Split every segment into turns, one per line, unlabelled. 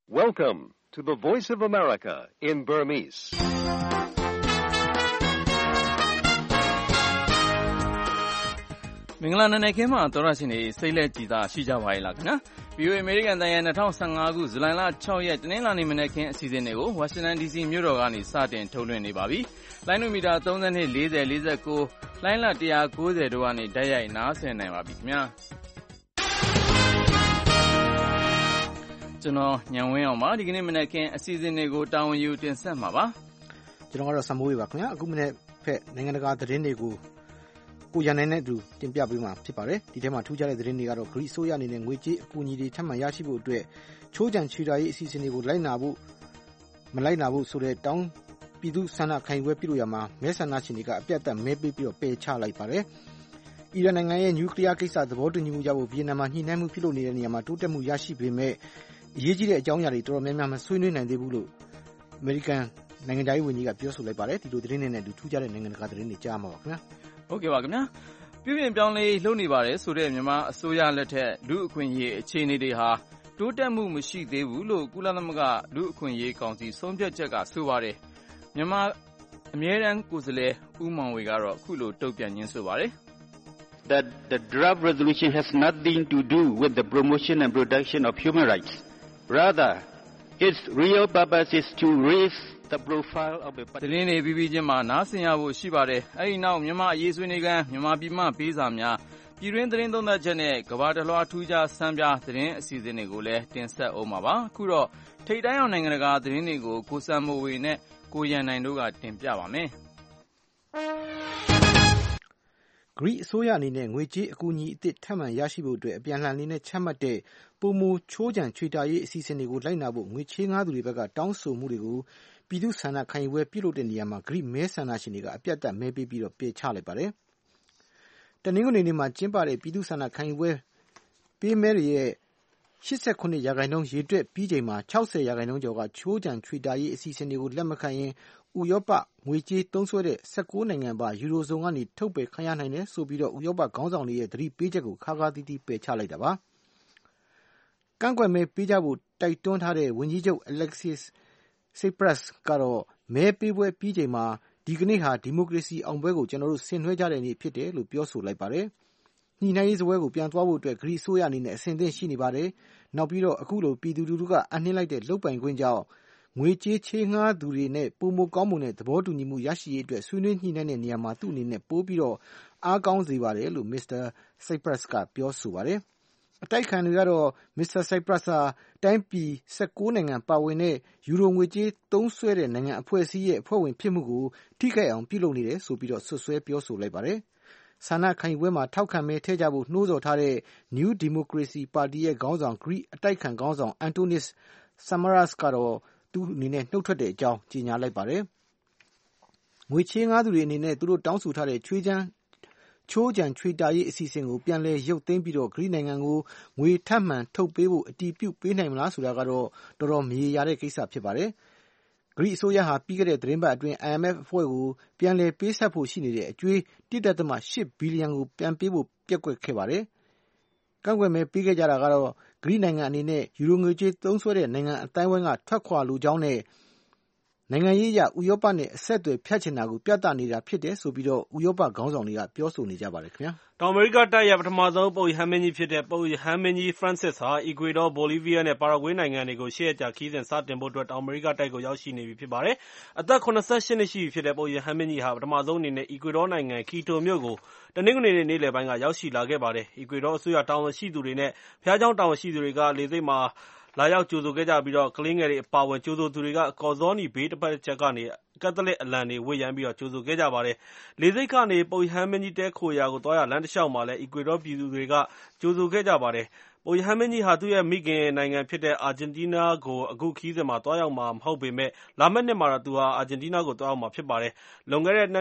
Welcome to the Voice of America in Burmese.
။မင်္ဂလာနံနက်ခင်းမှာသောရရှင်တွေစိတ်လက်ကြည်သာရှိကြပါရဲ့လားခင်ဗျာ။ VOA အမေရိကန်တန်ရဲ့2015ခုဇူလိုင်လ6ရက်တနင်္လာနေ့မနက်ခင်းအစီအစဉ်တွေကိုဝါရှင်တန် DC မြို့တော်ကနေစတင်ထုတ်လွှင့်နေပါပြီ။လိုင်းနိုမီတာ32 40 49လိုင်းလ190တို့ကနေတိုက်ရိုက်နားဆင်နိုင်ပါပြီခင်ဗျာ။ကျွန်တော်ညံဝင်းအောင်ပါဒီကနေ့မနက်ခင်းအစီအစဉ်တွေကိုတာဝန်ယူတင်ဆက်မှာပါ
။ကျွန်တော်ကတော့စမိုးဝေပါခင်ဗျာ။အခုမနေ့ဖက်နိုင်ငံတကာသတင်းတွေကိုကိုရန်နိုင်နဲ့အတူတင်ပြပေးမှာဖြစ်ပါတယ်။ဒီထဲမှာထူးခြားတဲ့သတင်းတွေကတော့ဂရိအစိုးရအနေနဲ့ငွေကြေးအကူအညီတွေထပ်မံရရှိဖို့အတွက်ချိုးချံချွေတာရေးအစီအစဉ်တွေကိုလိုက်နာဖို့မလိုက်နာဖို့ဆိုတဲ့တောင်းပြည်သူဆန္ဒခံယူပွဲပြုလုပ်ရမှာမဲဆန္ဒရှင်တွေကအပြတ်အသတ်မဲပေးပြီးတော့ပယ်ချလိုက်ပါတယ်။အီရန်နိုင်ငံရဲ့နျူကလ িয়ার ကိစ္စသဘောတူညီမှုရဖို့ဗီယက်နမ်မှာညှိနှိုင်းမှုပြုလုပ်နေတဲ့နေရာမှာတိုးတက်မှုရရှိပေမဲ့အရေးကြီးတဲ့အကြောင်းအရာတွေတော်တော်များများမဆွေးနွေးနိုင်သေးဘူးလို့အမေရိကန်နိုင်ငံသားရေးဝန်ကြီးကပြောဆိုလိုက်ပါတယ်။ဒီလိုသတင်းတွေနဲ့အတူထူးခြားတဲ့နိုင်ငံတကာသတင်းတွေကြားမှာပါခင်ဗျာ
။ဟုတ်ကဲ့ပါခင်ဗျာ။ပြုပြင်ပြောင်းလဲလုပ်နေပါတယ်ဆိုတဲ့မြန်မာအစိုးရလက်ထက်လူအခွင့်အရေးအခြေအနေတွေဟာတိုးတက်မှုမရှိသေးဘူးလို့ကုလသမဂ္ဂလူအခွင့်အရေးကောင်စီဆုံးဖြတ်ချက်ကဆိုပါတယ်။မြန်မာအမြဲတမ်းကိုယ်စားလှယ်ဦးမောင်ဝေကတော့အခုလိုတုံ့ပြန်ရင်းဆိုပါတယ်
။ That the draft resolution has nothing to do with the promotion and protection of human rights. Rather, its real purpose is to raise the profile of the
party. သတင်းတွေပြီးပြီးချင်းမှာနားဆင်ရဖို့ရှိပါတယ်။အဲဒီနောက်မြန်မာအရေးဆွေးနွေးခန်းမြန်မာပြည်မှပေးစာများပြည်တွင်းသတင်းသုံးသပ်ချက်နဲ့ကမ္ဘာတစ်လွှားထူးခြားဆန်းပြသတင်းအစီအစဉ်တွေကိုလည်းတင်ဆက်အောင်ပါပါ။အခုတော့ထိပ်တိုင်းအောင်နိုင်ငံတကာသတင်းတွေကိုကိုစံမိုးဝေနဲ့ကိုရန်နိုင်တို့ကတင်ပြပါမယ်။
ဂရိအစိုးရအနေနဲ့ငွေကြေးအကူအညီအသစ်ထပ်မံရရှိဖို့အတွက်အပြန်အလှန်လေးနဲ့ချမှတ်တဲ့ပုံမချိုးချံချွေတာရေးအစီအစဉ်တွေကိုလိုက်နာဖို့ငွေချေးငှားသူတွေဘက်ကတောင်းဆိုမှုတွေကိုပြည်သူဆန္ဒခံယူပွဲပြုလုပ်တဲ့နေရာမှာဂရိမဲဆန္ဒရှင်တွေကအပြတ်အသတ်မဲပေးပြီးတော့ပယ်ချလိုက်ပါတယ်။တနင်္ဂနွေနေ့မှာကျင်းပတဲ့ပြည်သူဆန္ဒခံယူပွဲပေးမဲတွေရဲ့89%ရေတွက်ပြီးချိန်မှာ60%ကျော်ကချိုးချံချွေတာရေးအစီအစဉ်တွေကိုလက်မခံရင်ဥရောပငွေကြေးသုံးစွဲတဲ့19နိုင်ငံပါယူရိုဇုံကနေထုတ်ပယ်ခံရနိုင်တယ်ဆိုပြီးတော့ဥရောပခေါင်းဆောင်တွေရဲ့သတိပေးချက်ကိုခါးခါးသီးသီးပယ်ချလိုက်တာပါ။ကန့်ကွက်မဲပေးကြဖို့တိုက်တွန်းထားတဲ့ဝန်ကြီးချုပ် Alexis Tsipras ကတော့မဲပေးပွဲပြီးချိန်မှာဒီကနေ့ဟာဒီမိုကရေစီအောင်ပွဲကိုကျွန်တော်တို့ဆင်နွှဲကြတဲ့နေ့ဖြစ်တယ်လို့ပြောဆိုလိုက်ပါတယ်။ညှိနှိုင်းရေးစပွဲကိုပြန်သွားဖို့အတွက်ဂရိအစိုးရအနေနဲ့အဆင်သင့်ရှိနေပါတယ်။နောက်ပြီးတော့အခုလိုပြည်သူလူထုကအနှင်းလိုက်တဲ့လုပ်ပိုင်ခွင့်ကြောင့်ငွေကြေးချေးငှားသူတွေနဲ့ပုံမကောင်းမှုနဲ့သဘောတူညီမှုရရှိရေးအတွက်ဆွေးနွေးညှိနှိုင်းတဲ့နေရာမှာသူ့အနေနဲ့ပိုးပြီးတော့အားကောင်းစေပါတယ်လို့ Mr. Tsipras ကပြောဆိုပါတယ်။အတိုက်ခံတွေကတော့ Mr. Tsipras ဟာတိုင်းပြည်19နိုင်ငံပါဝင်တဲ့ယူရိုငွေကြေးသုံးစွဲတဲ့နိုင်ငံအဖွဲ့အစည်းရဲ့အဖွဲ့ဝင်ဖြစ်မှုကိုထိခိုက်အောင်ပြုလုပ်နေတယ်ဆိုပြီးတော့ဆွဆွဲပြောဆိုလိုက်ပါတယ်။ဆန္ဒခံယူပွဲမှာထောက်ခံမဲထည့်ကြဖို့နှိုးဆော်ထားတဲ့ New Democracy Party ရဲ့ခေါင်းဆောင် Greek အတိုက်ခံခေါင်းဆောင် Antonis Samaras ကတော့သူအနေနဲ့နှုတ်ထွက်တဲ့အကြောင်းကြေညာလိုက်ပါတယ်။ငွေချေးငှားသူတွေအနေနဲ့သူတို့တောင်းဆိုထားတဲ့ချိုးချံချွေတာရေးအစီအစဉ်ကိုပြန်လည်ရုပ်သိမ်းပြီးတော့ဂရိနိုင်ငံကိုငွေထပ်မံထုတ်ပေးဖို့အတည်ပြုပေးနိုင်မလားဆိုတာကတော့တော်တော်မရေရာတဲ့ကိစ္စဖြစ်ပါတယ်။ဂရိအစိုးရဟာပြီးခဲ့တဲ့သတင်းပတ်အတွင်း IMF အဖွဲ့ကိုပြန်လည်ပေးဆပ်ဖို့ရှိနေတဲ့အကျွေး 1.8 ဘီလီယံကိုပြန်ပေးဖို့ပျက်ကွက်ခဲ့ပါတယ်။ကန့်ကွက်မဲပေးခဲ့ကြတာကတော့ဂရိနိုင်ငံအနေနဲ့ယူရိုငွေကြေးသုံးစွဲတဲ့နိုင်ငံအတိုင်းအဝိုင်းကထွက်ခွာလိုကြောင်းနဲ့နိုင်ငံရေးအရဥရောပနဲ့အဆက်အသွယ်ဖြတ်ချင်တာကိုပြသနေတာဖြစ်တယ်ဆိုပြီးတော့ဥရောပခေါင်းဆောင်တွေကပြောဆိုနေကြပါတယ်ခင်ဗျာ
။တောင်အမေရိကတိုက်ရဲ့ပထမဆုံးပုပ်ရဟန်းမင်းကြီးဖြစ်တဲ့ပုပ်ရဟန်းမင်းကြီး Francis ဟာအီကွေဒေါ၊ဘိုလီးဗီးယားနဲ့ပါရာဂွေးနိုင်ငံတွေကို8 ရက်ကြာခရီးစဉ်စတင်ဖို့အတွက်တောင်အမေရိကတိုက်ကိုရောက်ရှိနေပြီဖြစ်ပါတယ်။အသက်78နှစ်ရှိပြီဖြစ်တဲ့ပုပ်ရဟန်းမင်းကြီးဟာပထမဆုံးအနေနဲ့အီကွေဒေါနိုင်ငံခီတိုမြို့ကိုတနင်္ဂနွေနေ့နေ့လယ်ပိုင်းကရောက်ရှိလာခဲ့ပါတယ်။အီကွေဒေါအစိုးရတာဝန်ရှိသူတွေနဲ့ဘုရားကျောင်းတာဝန်ရှိသူတွေကလေဆိပ်မှာလာရောက်ကြိုဆိုခဲ့ကြပြီးကလေးငယ်တွေအပါအဝင်ကြိုဆိုသူတွေကကော်ဇောနီဘေးတစ်ဖက်တစ်ချက်ကနေကက်သလစ်အလံတွေဝတ်ရမ်းပြီးကြိုဆိုခဲ့ကြပါတယ်။လေဆိပ်ကနေပုပ်ရဟန်းမင်းကြီးတည်းခိုရာကိုသွားရလမ်းတစ်လျှောက်မှာလည်းအီကွေဒေါပြည်သူတွေကကြိုဆိုခဲ့ကြပါတယ်။ပုပ်ရဟန်းမင်းကြီးဟာသူ့ရဲ့မိခင်နိုင်ငံဖြစ်တဲ့အာဂျင်တီးနားကိုအခုခရီးစဉ်မှာသွားရောက်မှာမဟုတ်ပေမဲ့လာမယ့်နှစ်မှာတော့သူဟာအာဂျင်တီးနားကိုသွားရောက်မှာဖြစ်ပါတယ်။လွန်ခဲ့တဲ့2 နှစ်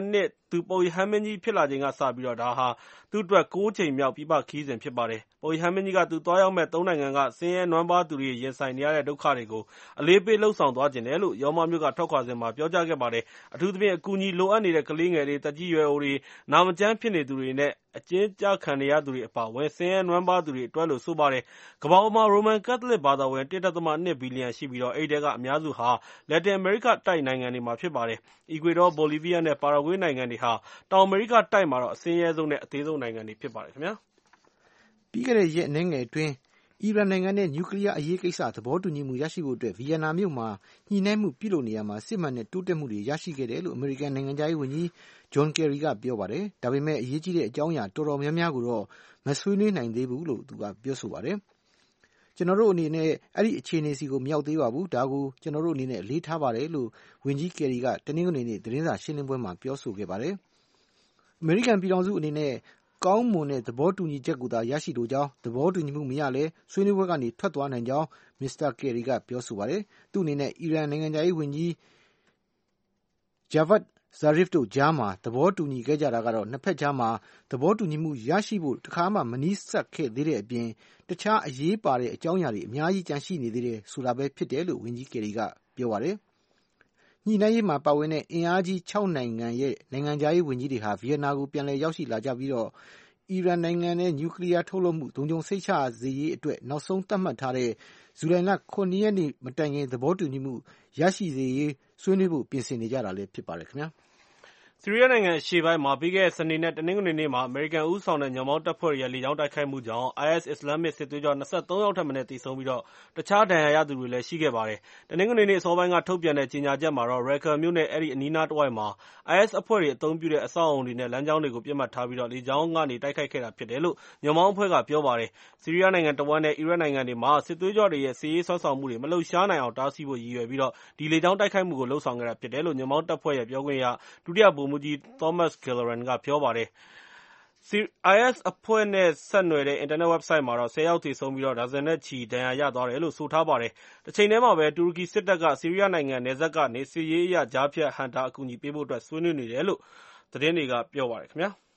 သူပုပ်ရဟန်းမင်းကြီးဖြစ်လာချိန်ကစပြီးဒါဟာသူ့အတွက်9 ချိန်မြောက်ပြည်ပခရီးစဉ်ဖြစ်ပါတယ်။ပုပ်ရဟန်းမင်းကြီးကသူသွားရောက်မဲ့3 နိုင်ငံကဆင်းရဲနွမ်းပါးသူတွေရင်ဆိုင်နေရတဲ့ဒုက္ခတွေကိုအလေးပေးလှုပ်ဆောင်သွားခြင်းတယ်လို့ရောမမြို့ကထွက်ခွာစဉ်မှာပြောကြားခဲ့ပါတယ်။အထူးသဖြင့်အကူအညီလိုအပ်နေတဲ့ကလေးငယ်တွေ၊သက်ကြီးရွယ်အိုတွေ၊နာမကျန်းဖြစ်နေသူတွေနဲ့အကျဉ်းကျခံနေရသူတွေအပါအဝင်ဆင်းရဲနွမ်းပါးသူတွေအတွက်လို့ဆိုပါတယ်။ကမ္ဘာပေါ်မှာရိုမန်ကက်သလစ်ဘာသာဝင် 1.2 ဘီလီယံရှိပြီးအဲဒီထဲကအများစုဟာလက်တင်အမေရိကတိုက်နိုင်ငံတွေမှာဖြစ်ပါတယ်။အီကွေဒေါ၊ဘိုလီဗီးယားနဲ့ပါရာဂွေးနိုင်ငံတွေဟာတောင်အမေရိကတိုက်မှာအဆင်းရဲဆုံးနဲ့အသေးဆုံးနိုင်ငံတွေဖြစ်ပါတယ်ခင်ဗျာ
။ပြီးခဲ့တဲ့ရက်အနည်းငယ်အတွင်းအီရန်နိုင်ငံနဲ့နျူကလ িয়ারအရေးကိစ္စသဘောတူညီမှုရရှိဖို့အတွက်ဗီယက်နာမြို့မှာညှိနှိုင်းမှုပြုလုပ်နေရမှာစစ်မှန်တဲ့တိုးတက်မှုတွေရရှိခဲ့တယ်လို့အမေရိကန်နိုင်ငံခြားရေးဝန်ကြီးဂျွန်ကယ်ရီကပြောပါတယ်။ဒါပေမဲ့အရေးကြီးတဲ့အကြောင်းအရာတော်တော်များများကိုတော့မဆွေးနွေးနိုင်သေးဘူးလို့သူကပြောဆိုပါတယ်။ကျွန်တော်တို့အနေနဲ့အဲ့ဒီအခြေအနေစီကိုမရောက်သေးပါဘူး။ဒါကိုကျွန်တော်တို့အနေနဲ့အလေးထားပါတယ်လို့ဝန်ကြီးကယ်ရီကတနင်္ဂနွေနေ့သတင်းစာရှင်းလင်းပွဲမှာပြောဆိုခဲ့ပါတယ်။အမေရိကန်ပြည်ထောင်စုအနေနဲ့ကောင်းမွန်တဲ့သဘောတူညီချက်ကိုသာရရှိလိုကြောင်းသဘောတူညီမှုမရလဲဆွေးနွေးပွဲကနေထွက်သွားနိုင်ကြောင်းမစ္စတာကယ်ရီကပြောဆိုပါတယ်။သူ့အနေနဲ့အီရန်နိုင်ငံခြားရေးဝန်ကြီးဂျာဗတ်ဇာရစ်တို့ကြားမှာသဘောတူညီခဲ့ကြတာကတော့နှစ်ဖက်ကြားမှာသဘောတူညီမှုရရှိဖို့တခါမှမနီးစပ်ခဲ့သေးတဲ့အပြင်တခြားအရေးပါတဲ့အကြောင်းအရာတွေအများကြီးကြန့်ရှိနေသေးတယ်ဆိုတာပဲဖြစ်တယ်လို့ဝန်ကြီးကယ်ရီကပြောပါတယ်။ညှိနှိုင်းရေးမှာပါဝင်တဲ့အင်အားကြီး6 နိုင်ငံရဲ့နိုင်ငံခြားရေးဝန်ကြီးတွေဟာဗီယက်နာကိုပြန်လည်ရောက်ရှိလာကြပြီးအီရန်နိုင်ငံနဲ့နျူကလ িয়ার ထုတ်လုပ်မှုလုံခြုံစိတ်ချစေရေးအတွက်နောက်ဆုံးသတ်မှတ်ထားတဲ့ဇူလိုင်လ 9 ရက်နေ့မတိုင်ခင်သဘောတူညီမှုရရှိစေရေးဆွေးနွေးဖို့ပြင်ဆင်နေကြတာလည်းဖြစ်ပါတယ်ခင်ဗျာ။
ဆီးရီးယားနိုင်ငံအရှေ့ပိုင်းမှာပြီးခဲ့တဲ့စနေနဲ့တနင်္ဂနွေနေ့မှာအမေရိကန်ဦးဆောင်တဲ့ညွန့်ပေါင်းတပ်ဖွဲ့တွေရဲ့လေကြောင်းတိုက်ခိုက်မှုကြောင့် IS အစ္စလာမစ်စစ်သွေးကြွ23 ယောက်ထက်မနည်းသေဆုံးပြီးတခြားဒဏ်ရာရသူတွေလည်းရှိခဲ့ပါတယ်။တနင်္ဂနွေနေ့အစောပိုင်းကထုတ်ပြန်တဲ့ကြေညာချက်မှာတော့ Raqqa မြို့နဲ့အဲဒီအနီးနားတဝိုက်မှာ IS အဖွဲ့တွေအသုံးပြုတဲ့အဆောက်အအုံတွေနဲ့လမ်းကြောင်းတွေကိုပစ်မှတ်ထားပြီးလေကြောင်းကနေတိုက်ခိုက်ခဲ့တာဖြစ်တယ်လို့ညွန့်ပေါင်းအဖွဲ့ကပြောပါတယ်။ဆီးရီးယားနိုင်ငံတဝှမ်းနဲ့အီရတ်နိုင်ငံတွေမှာစစ်သွေးကြွတွေရဲ့စစ်ရေးဆွမ်းဆောင်မှုတွေမလှုပ်ရှားနိုင်အောင်တားဆီးဖို့ရည်ရွယ်ပြီးဒီလေကြောင်းတိုက်ခိုက်မှုကိုလုပ်ဆောင်ခဲ့တာဖြစ်တယ်လို့ညွန့်ပေါင်းတပ်ဖွဲ့ရဲ့ပြောခွင့်ရဒုတိယဗိုလ်မှူးကြီး Thomas Gilliran ကပြောပါတယ်။ IS အဖွဲ့နဲ့ဆက်နွယ်တဲ့အင်တာနက်ဝက်ဘ်ဆိုက်မှာ10 ယောက်သေဆုံးပြီးဒါဇင်နဲ့ချီဒဏ်ရာရသွားတယ်လို့ဆိုထားပါတယ်။တချိန်တည်းမှာပဲတူရကီစစ်တပ်ကဆီးရီးယားနိုင်ငံနယ်စပ်ကနေစစ်ရေးအရကြားဖြတ်ဟန့်တားအကူအညီပေးဖို့ဆွေးနွေးနေတယ်လို့သတင်းတွေကပြောပါတယ်ခင်ဗျာ။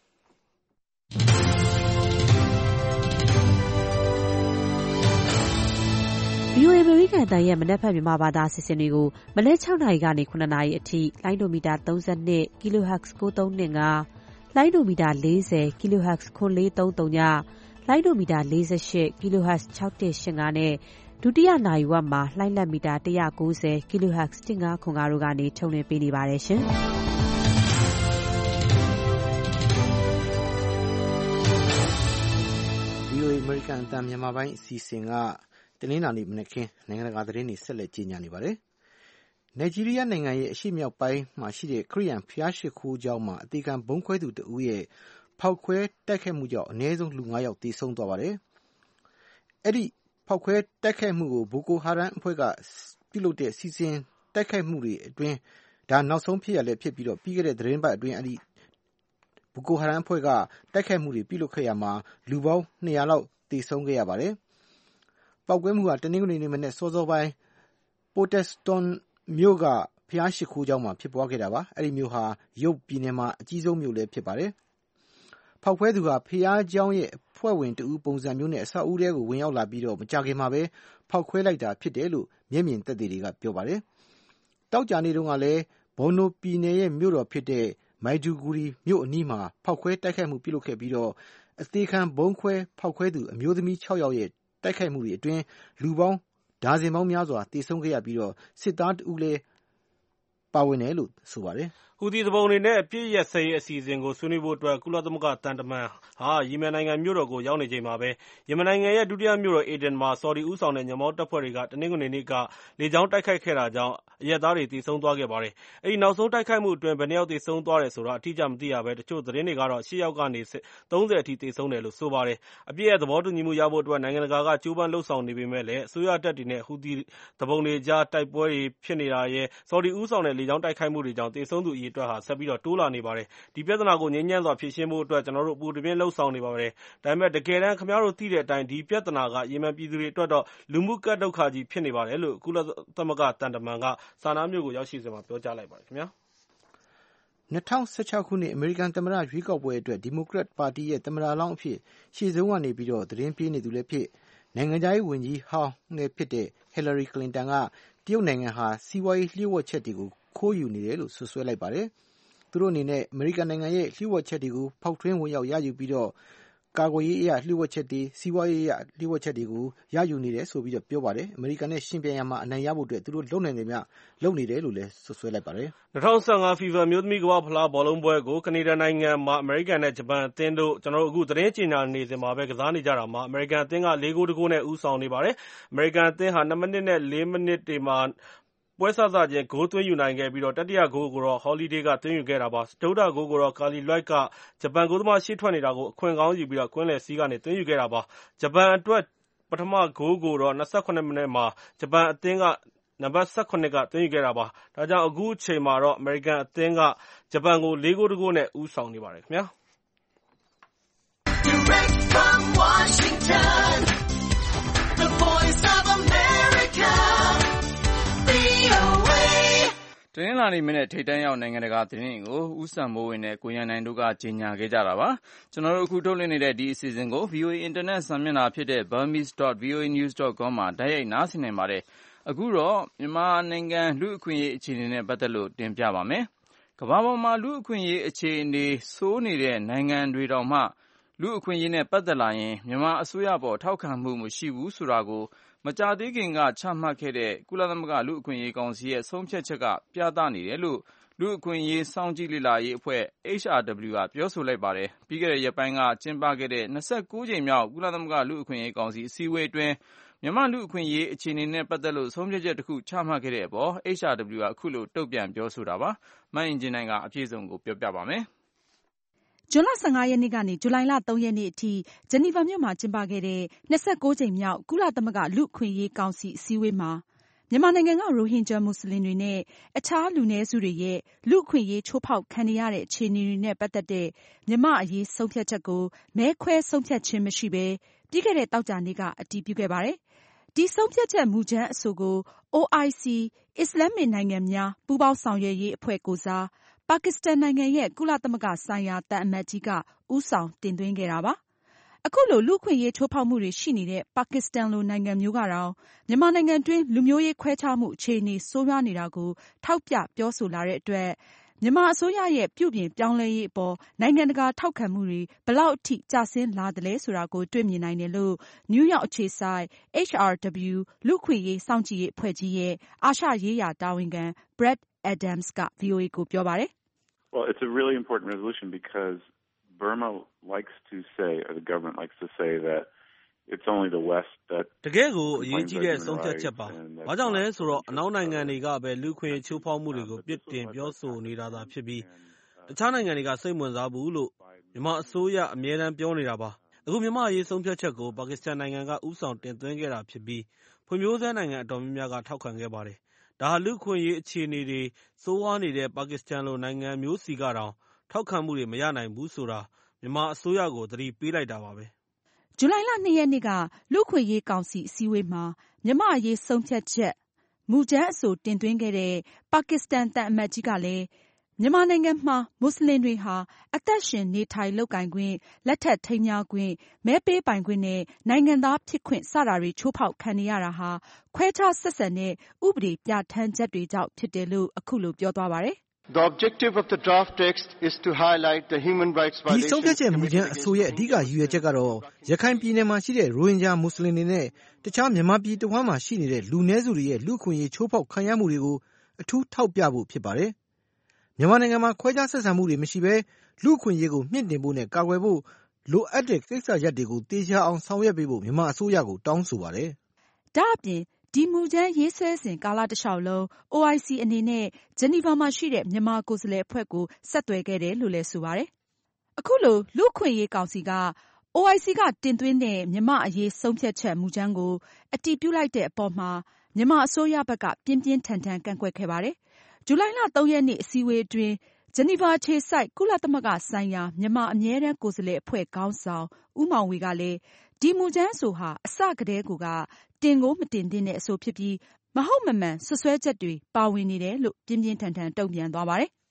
VOA အမေရိကန်အသံရဲ့မနက်ဖြန်မြန်မာဘာသာအစီအစဉ်တွေကိုမနက် 6 နာရီကနေ 9 နာရီအထိလိုင်းဒိုမီတာ 32 kHz 9325 လိုင်းဒိုမီတာ 40 kHz 9430ည လိုင်းဒိုမီတာ 48 kHz 6185နဲ့ဒုတိယနာရီဝက်မှာလိုင်းလက်မီတာ190 kHz 1505တို့ကနေထုတ်လွှင့်ပေးနေပါတယ်ရှင်။
VOA အမေရိကန်အသံမြန်မာပိုင်းအစီအစဉ်ကတနင်္လာနေ့မနက်ခင်းနိုင်ငံတကာသတင်းတွေဆက်လက်ကြီးညာနေပါတယ်။နိုင်ဂျီးရီးယားနိုင်ငံရဲ့အရှေ့မြောက်ပိုင်းမှာရှိတဲ့ခရစ်ယာန်ဘုရားရှိခိုးကျောင်းမှာအသေခံဗုံးခွဲသူတဦးရဲ့ဖောက်ခွဲတိုက်ခိုက်မှုကြောင့်အနည်းဆုံးလူ 5 ယောက်သေဆုံးသွားပါတယ်။အဲ့ဒီဖောက်ခွဲတိုက်ခိုက်မှုကိုဘိုကိုဟာရမ်အဖွဲ့ကပြုလုပ်တဲ့စီစဉ်တိုက်ခိုက်မှုတွေအတွင်းဒါနောက်ဆုံးဖြစ်ရလဲဖြစ်ပြီးပြီးခဲ့တဲ့သတင်းပတ်အတွင်းအဲ့ဒီဘိုကိုဟာရမ်အဖွဲ့ကတိုက်ခိုက်မှုတွေပြုလုပ်ခဲ့ရမှာလူပေါင်း200လောက်သေဆုံးခဲ့ရပါတယ်။ပောက်ကွဲမှုကတနင်္ဂနွေနေ့မနေ့စောစောပိုင်းပိုတက်စတွန်မြို့ကဘုရားရှိခိုးကျောင်းမှာဖြစ်ပွားခဲ့တာပါ။အဲ့ဒီမြို့ဟာရုပ်ပြည်နယ်မှာအကြီးဆုံးမြို့လည်းဖြစ်ပါတယ်။ဖောက်ခွဲသူဟာဘုရားကျောင်းရဲ့အဖွဲ့ဝင်တဦးပုံစံမျိုးနဲ့အဆောက်အဦထဲကိုဝင်ရောက်လာပြီးမကြာခင်မှာပဲဖောက်ခွဲလိုက်တာဖြစ်တယ်လို့မျက်မြင်သက်သေတွေကပြောပါတယ်။တောက်ကြနေ့တုန်းကလည်းဘော်နိုပြည်နယ်ရဲ့မြို့တော်ဖြစ်တဲ့မိုက်ဒူဂူရီမြို့အနီးမှာဖောက်ခွဲတိုက်ခိုက်မှုပြုလုပ်ခဲ့ပြီးအသေခံဗုံးခွဲဖောက်ခွဲသူအမျိုးသမီး6 ယောက်ရဲ့တိုက်ခိုက်မှုတွေအတွင်းလူပေါင်းဒါဇင်ပေါင်းများစွာသေဆုံးခဲ့ရပြီးစစ်သားတဦးလည်းပါဝင်တယ်လို့ဆိုပါတယ်။
ဟူသီသူပုန်တွေနဲ့အပစ်ရပ်စဲရေးအစီအစဉ်ကိုဆွေးနွေးဖို့အတွက်ကုလသမဂ္ဂသံတမန်ဟာယီမင်နိုင်ငံမြို့တော်ကိုရောက်နေချိန်မှာပဲယီမင်နိုင်ငံရဲ့ဒုတိယမြို့တော်အေဒင်မှာဆော်ဒီဦးဆောင်တဲ့ညွန့်ပေါင်းတပ်ဖွဲ့တွေကတနင်္ဂနွေနေ့ကလေကြောင်းတိုက်ခိုက်ခဲ့တာကြောင့်အရပ်သားတွေသေဆုံးသွားခဲ့ပါတယ်။အဲဒီနောက်ဆုံးတိုက်ခိုက်မှုအတွင်းဘယ်နှယောက်သေဆုံးသွားတယ်ဆိုတာအတိအကျမသိရဘဲတချို့သတင်းတွေကတော့8 ယောက်ကနေ30အထိသေဆုံးတယ်လို့ဆိုပါတယ်။အပစ်ရဲ့သဘောတူညီမှုရဖို့အတွက်နိုင်ငံတကာကကြိုးပမ်းလှုပ်ဆောင်နေပေမဲ့လည်းအစိုးရတပ်တွေနဲ့ဟူသီသူပုန်တွေကြားတိုက်ပွဲတွေဖြစ်နေတာရယ်ဆော်ဒီဦးဆောင်တဲ့လေကြောင်းတိုက်ခိုက်မှုတွေကြောင့်သေဆုံးသူအရေအတွက်ဟာဆက်ပြီးတိုးလာနေပါတယ်။ဒီပြဿနာကိုငြိမ်းချမ်းစွာဖြေရှင်းဖို့အတွက်ကျွန်တော်တို့အပူတပြင်းလှုပ်ဆောင်နေပါတယ်။ဒါပေမဲ့တကယ်တမ်းခင်ဗျားတို့သိတဲ့အတိုင်းဒီပြဿနာကယီမင်ပြည်သူတွေအတွက်တော့လူမှုကပ်ဒုက္ခကြီးဖြစ်နေပါတယ်လို့ကုလသမဂ္ဂတန်တမန်ကဆာနားမြို့ကိုရောက်ရှိစဉ်မှာပြောကြားလိုက်ပါတယ်ခင်ဗျာ။
2016 ခုနှစ်အမေရိကန်သမ္မတရွေးကောက်ပွဲအတွက်ဒီမိုကရက်ပါတီရဲ့သမ္မတလောင်းအဖြစ်ရှေ့ဆုံးကနေပြီးတော့သတင်းပေးနေသူလည်းဖြစ်နိုင်ငံခြားရေးဝန်ကြီးဟောင်းလည်းဖြစ်တဲ့ Hillary Clinton ကတရုတ်နိုင်ငံဟာစီးပွားရေးလျှို့ဝှက်ချက်တွေကိုခိုးယူနေတယ်လို့ဆွဆွဲလိုက်ပါတယ်။သူတို့အနေနဲ့အမေရိကန်နိုင်ငံရဲ့လျှို့ဝှက်ချက်တွေကိုဖောက်ထွင်းဝင်ရောက်ရယူပြီးတော့ကာကွယ်ရေးအရာလျှို့ဝှက်ချက်တွေစီးပွားရေးအရာလျှို့ဝှက်ချက်တွေကိုရယူနေတယ်ဆိုပြီးတော့ပြောပါတယ်။အမေရိကန်နဲ့ရှင်းပြရမှာအနိုင်ရဖို့အတွက်သူတို့လုံနိုင်တယ်များလုံနေတယ်လို့လည်းဆွဆွဲလိုက်ပါတယ်
။2015 FIFA မျိုးသမီးကမ္ဘာ့ဖလားဘောလုံးပွဲကိုကနေဒါနိုင်ငံမှာအမေရိကန်နဲ့ဂျပန်အသင်းတို့ကျွန်တော်တို့အခုသတင်းကြေညာနေစဉ်မှာပဲကစားနေကြတာမှာအမေရိကန်အသင်းက4 ဂိုး 1 ဂိုးနဲ့ဦးဆောင်နေပါတယ်။အမေရိကန်အသင်းဟာ2 မိနစ်နဲ့4 မိနစ်တွေမှာပွဲစစချင်းဂိုးသွင်းယူနိုင်ခဲ့ပြီးတော့တတိယဂိုးကိုတော့ Holiday ကသွင်းယူခဲ့တာပါ။စတုတ္ထဂိုးကိုတော့ Carly Lloyd ကဂျပန်ဂိုးသမားရှေ့ထွက်နေတာကိုအခွင့်ကောင်းယူပြီးတော့ကွင်းလယ်စီးကနေသွင်းယူခဲ့တာပါ။ဂျပန်အတွက်ပထမဂိုးကိုတော့28 မိနစ်မှာဂျပန်အသင်းကနံပါတ်18ကသွင်းယူခဲ့တာပါ။ဒါကြောင့်အခုချိန်မှာတော့အမေရိကန်အသင်းကဂျပန်ကို4 ဂိုး 1 ဂိုးနဲ့ဦးဆောင်နေပါတယ်ခင်ဗျာ။ Direct from Washington, the Voice of America, VOA
တနင်္လာနေ့မနေ့ထိပ်တန်းရောက်နိုင်ငံတကာသတင်းကိုဦးစံမိုးဝင်းနဲ့ကိုရန်နိုင်တို့ကကြီးညာခဲ့ကြတာပါကျွန်တော်တို့အခုထုတ်လွှင့်နေတဲ့ဒီအစီအစဉ်ကို VOA Internet စာမျက်နှာဖြစ်တဲ့ burmese.voanews.com မှာတိုက်ရိုက်နားဆင်နိုင်ပါတယ်အခုတော့မြန်မာနိုင်ငံလူ့အခွင့်အရေးအခြေအနေနဲ့ပတ်သက်လို့တင်ပြပါမယ်ကမ္ဘာပေါ်မှာလူ့အခွင့်အရေးအခြေအနေဆိုးနေတဲ့နိုင်ငံတွေတောင်မှလူ့အခွင့်အရေးနဲ့ပတ်သက်လာရင်မြန်မာအစိုးရပေါ်ထောက်ခံမှုမရှိဘူးဆိုတာကိုမကြာသေးခင်ကချမှတ်ခဲ့တဲ့ကုလသမဂ္ဂလူ့အခွင့်အရေးကောင်စီရဲ့ဆုံးဖြတ်ချက်ကပြသနေတယ်လို့လူ့အခွင့်အရေးစောင့်ကြည့်လေ့လာရေးအဖွဲ့ HRW ကပြောဆိုလိုက်ပါတယ်။ပြီးခဲ့တဲ့ရက်ပိုင်းကကျင်းပခဲ့တဲ့29ကြိမ်မြောက်ကုလသမဂ္ဂလူ့အခွင့်အရေးကောင်စီအစည်းအဝေးအတွင်းမြန်မာလူ့အခွင့်အရေးအခြေအနေနဲ့ပတ်သက်လို့ဆုံးဖြတ်ချက်တစ်ခုချမှတ်ခဲ့တဲ့အပေါ် HRW ကအခုလိုတုံ့ပြန်ပြောဆိုတာပါ။မအင်ဂျင်နိုင်ကအပြည့်စုံကိုပြောပြပါမယ်။
ဇွန်လ15ရက်နေ့ကနေဇူလိုင်လ3ရက်နေ့အထိဂျနီဗာမြို့မှာကျင်းပခဲ့တဲ့29ကြိမ်မြောက်ကုလသမဂ္ဂလူ့အခွင့်အရေးကောင်စီအစည်းအဝေးမှာမြန်မာနိုင်ငံကရိုဟင်ဂျာမွတ်စလင်တွေနဲ့အခြားလူနည်းစုတွေရဲ့လူ့အခွင့်အရေးချိုးဖောက်ခံနေရတဲ့အခြေအနေတွေနဲ့ပတ်သက်တဲ့မြန်မာအရေးဆုံးဖြတ်ချက်ကိုမဲခွဲဆုံးဖြတ်ခြင်းမရှိဘဲပြီးခဲ့တဲ့သောကြာနေ့ကအတည်ပြုခဲ့ပါတယ်။ဒီဆုံးဖြတ်ချက်မူကြမ်းအဆိုကို OIC အစ္စလာမ်နိုင်ငံများပူးပေါင်းဆောင်ရွက်ရေးအဖွဲ့ကိုယ်စားပါကစ္စတန်နိုင်ငံရဲ့ကုလသမဂ္ဂဆိုင်ရာသံအမတ်ကြီးကဦးဆောင်တင်သွင်းခဲ့တာပါ။အခုလိုလူ့အခွင့်အရေးချိုးဖောက်မှုတွေရှိနေတဲ့ပါကစ္စတန်လိုနိုင်ငံမျိုးကတောင်မြန်မာနိုင်ငံတွင်းလူမျိုးရေးခွဲခြားမှုအခြေအနေဆိုးရွားနေတာကိုထောက်ပြပြောဆိုလာတဲ့အတွက်မြန်မာအစိုးရရဲ့ပြုပြင်ပြောင်းလဲရေးအပေါ်နိုင်ငံတကာထောက်ခံမှုတွေဘယ်လောက်အထိကျဆင်းလာသလဲဆိုတာကိုတွေ့မြင်နိုင်တယ်လို့နယူးယောက်အခြေစိုက် HRW လူ့အခွင့်အရေးစောင့်ကြည့်ရေးအဖွဲ့ကြီးရဲ့အာရှရေးရာတာဝန်ခံ Brad Adams က VOA ကိုပြောပါတယ်။
Well, it's a really important resolution because Burma likes to say, or the government likes to say that it's only the West that
တကယ်ကိုအရေးကြီးတဲ့ဆုံးဖြတ်ချက်ပါ။ဘာကြောင့်လဲဆိုတော့အနောက်နိုင်ငံတွေကပဲလူ့ခွင့်ချိုးဖောက်မှုတွေကိုပြစ်တင်ပြောဆိုနေတာသာဖြစ်ပြီးတခြားနိုင်ငံတွေကစိတ်ဝင်စားဘူးလို့မြန်မာအစိုးရအမြဲတမ်းပြောနေတာပါ။အခုမြန်မာအရေးဆုံးဖြတ်ချက်ကိုပါကစ္စတန်နိုင်ငံကဦးဆောင်တင်သွင်းခဲ့တာဖြစ်ပြီးဖွံ့ဖြိုးဆဲနိုင်ငံအတော်များများကထောက်ခံခဲ့ပါတယ်။ဒါဟာလူ့ခွင့်ရေးအခြေအနေတွေဆိုးဝါးနေတဲ့ပါကစ္စတန်လိုနိုင်ငံမျိုးစီကတောင်ထောက်ခံမှုတွေမရနိုင်ဘူးဆိုတာမြန်မာအစိုးရကိုသတိပေးလိုက်တာပါပဲ
။ဇူလိုင်လ2ရက်နေ့ကလူ့ခွင့်ရေးကောင်စီအစည်းအဝေးမှာမြန်မာအရေးဆုံးဖြတ်ချက်မူကြမ်းအဆိုတင်သွင်းခဲ့တဲ့ပါကစ္စတန်သံအမတ်ကြီးကလည်းမြန်မာနိုင်ငံမှာမွတ်စလင်တွေဟာအသက်ရှင်နေထိုင်လုပ်ကိုင်ခွင့်လက်ထပ်ထိမ်းမြားခွင့်မဲပေးပိုင်ခွင့်နဲ့နိုင်ငံသားဖြစ်ခွင့်စတာတွေချိုးဖောက်ခံနေရတာဟာခွဲခြားဆက်ဆံတဲ့ဥပဒေပြဌာန်းချက်တွေကြောင့်ဖြစ်တယ်လို့အခုလိုပြောသွားပါတယ်။
The objective of the draft text is to highlight the human rights violations.
ဒီဆုံးဖြတ်ချက်မူကြမ်းအဆိုရဲ့အဓိကရည်ရွယ်ချက်ကတော့ရခိုင်ပြည်နယ်မှာရှိတဲ့ရိုဟင်ဂျာမွတ်စလင်တွေနဲ့တခြားမြန်မာပြည်တဝှမ်းမှာရှိနေတဲ့လူနည်းစုတွေရဲ့လူ့အခွင့်အရေးချိုးဖောက်ခံရမှုတွေကိုအထူးထောက်ပြဖို့ဖြစ်ပါတယ်။မြန်မာနိုင်ငံမှာခွဲခြားဆက်ဆံမှုတွေမရှိဘဲလူ့အခွင့်အရေးကိုမြင့်တင်ဖို့နဲ့ကာကွယ်ဖို့လိုအပ်တဲ့ကိစ္စရပ်တွေကိုသေချာအောင်ဆောင်ရွက်ပေးဖို့မြန်မာအစိုးရကိုတောင်းဆိုပါတယ်
။ဒါ့အပြင်ဒီမူကြမ်းရေးဆွဲစဉ်ကာလတလျှောက်လုံး OIC အနေနဲ့ဂျနီဗာမှာရှိတဲ့မြန်မာကိုယ်စားလှယ်အဖွဲ့ကိုဆက်သွယ်ခဲ့တယ်လို့လည်းဆိုပါတယ်။အခုလိုလူ့အခွင့်အရေးကောင်စီက OIC ကတင်သွင်းတဲ့မြန်မာအရေးဆုံးဖြတ်ချက်မူကြမ်းကိုအတည်ပြုလိုက်တဲ့အပေါ်မှာမြန်မာအစိုးရဘက်ကပြင်းပြင်းထန်ထန်ကန့်ကွက်ခဲ့ပါတယ်။ဇူလိုင်လ3ရက်နေ့အစည်းအဝေးအတွင်းဂျနီဗာအခြေစိုက်ကုလသမဂ္ဂဆိုင်ရာမြန်မာအမြဲတမ်းကိုယ်စားလှယ်အဖွဲ့ခေါင်းဆောင်ဦးမောင်ဝေကလည်းဒီမူကြမ်းအဆိုဟာအစကတည်းကတင်ကိုမတင်သင့်တဲ့အဆိုဖြစ်ပြီးမဟုတ်မမှန်စွပ်စွဲချက်တွေပါဝင်နေတယ်လို့ပြင်းပြင်းထန်ထန်တုံ့ပြန်သွားပါတယ်။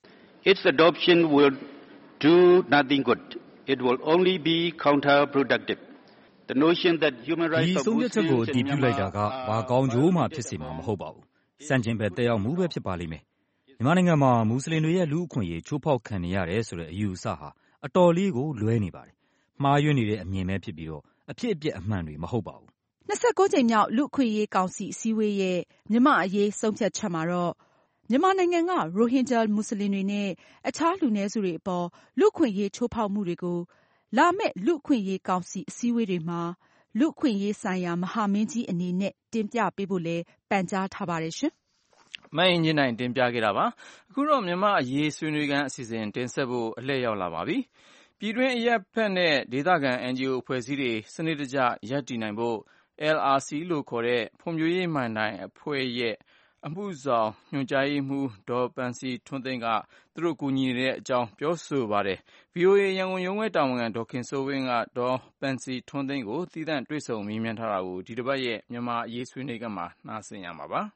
its adoption will do nothing good. It will only be counterproductive. The notion that human rights of Muslims in Myanmar
ဒီဆုံးဖြတ်ချက်ကိုအတည်ပြုလိုက်တာကဘာကောင်းကျိုးမှဖြစ်စေမှာမဟုတ်ပါဘူး။စံကျင်ဘက်တက်ရောက်မှုပဲဖြစ်ပါလိမ့်မယ်။မြန်မာနိုင်ငံမှာမွတ်စလင်တွေရဲ့လူ့အခွင့်အရေးချိုးဖောက်ခံနေရတယ်ဆိုတဲ့အယူအဆဟာအတော်လေးကိုလွဲနေပါတယ်။မှားယွင်းနေတဲ့အမြင်ပဲဖြစ်ပြီးတော့အဖြစ်အပျက်အမှန်တွေမဟုတ်ပါဘူး
။29ကြိမ်မြောက်လူ့အခွင့်အရေးကောင်စီအစည်းအဝေးရဲ့မြန်မာအရေးဆုံးဖြတ်ချက်မှာတော့မြန်မာနိုင်ငံကရိုဟင်ဂျာမွတ်စလင်တွေနဲ့အခြားလူနည်းစုတွေအပေါ်လူ့အခွင့်အရေးချိုးဖောက်မှုတွေကိုလာမယ့်လူ့အခွင့်အရေးကောင်စီအစည်းအဝေးတွေမှာလူ့အခွင့်အရေးဆိုင်ရာမဟာမင်းကြီးအနေနဲ့တင်ပြပေးဖို့လည်းပန်ကြားထားပါတယ်ရှင်
။မအင်ဂျင်နိုင်တင်ပြခဲ့တာပါ။အခုတော့မြန်မာအရေးဆွေးနွေးခန်းအစီအစဉ်တင်ဆက်ဖို့အလှည့်ရောက်လာပါပြီ။ပြည်တွင်းအရပ်ဖက်နဲ့ဒေသခံ NGO အဖွဲ့အစည်းတွေစနစ်တကျရပ်တည်နိုင်ဖို့ LRC လို့ခေါ်တဲ့ဖွံ့ဖြိုးရေးမဏ္ဍိုင်အဖွဲ့ရဲ့အမှုဆောင်ညွှန်ကြားရေးမှူးဒေါ်ပန်စီထွန်းသိန်းကသူတို့ကူညီနေတဲ့အကြောင်းပြောဆိုပါတယ်။ VOA ရန်ကုန်ရုံးခွဲတာဝန်ခံဒေါ်ခင်စိုးဝင်းကဒေါ်ပန်စီထွန်းသိန်းကိုသီးသန့်တွေ့ဆုံမေးမြန်းထားတာကိုဒီတစ်ပတ်ရဲ့မြန်မာအရေးဆွေးနွေးခန်းမှာနှာစင်ရမှာပါ။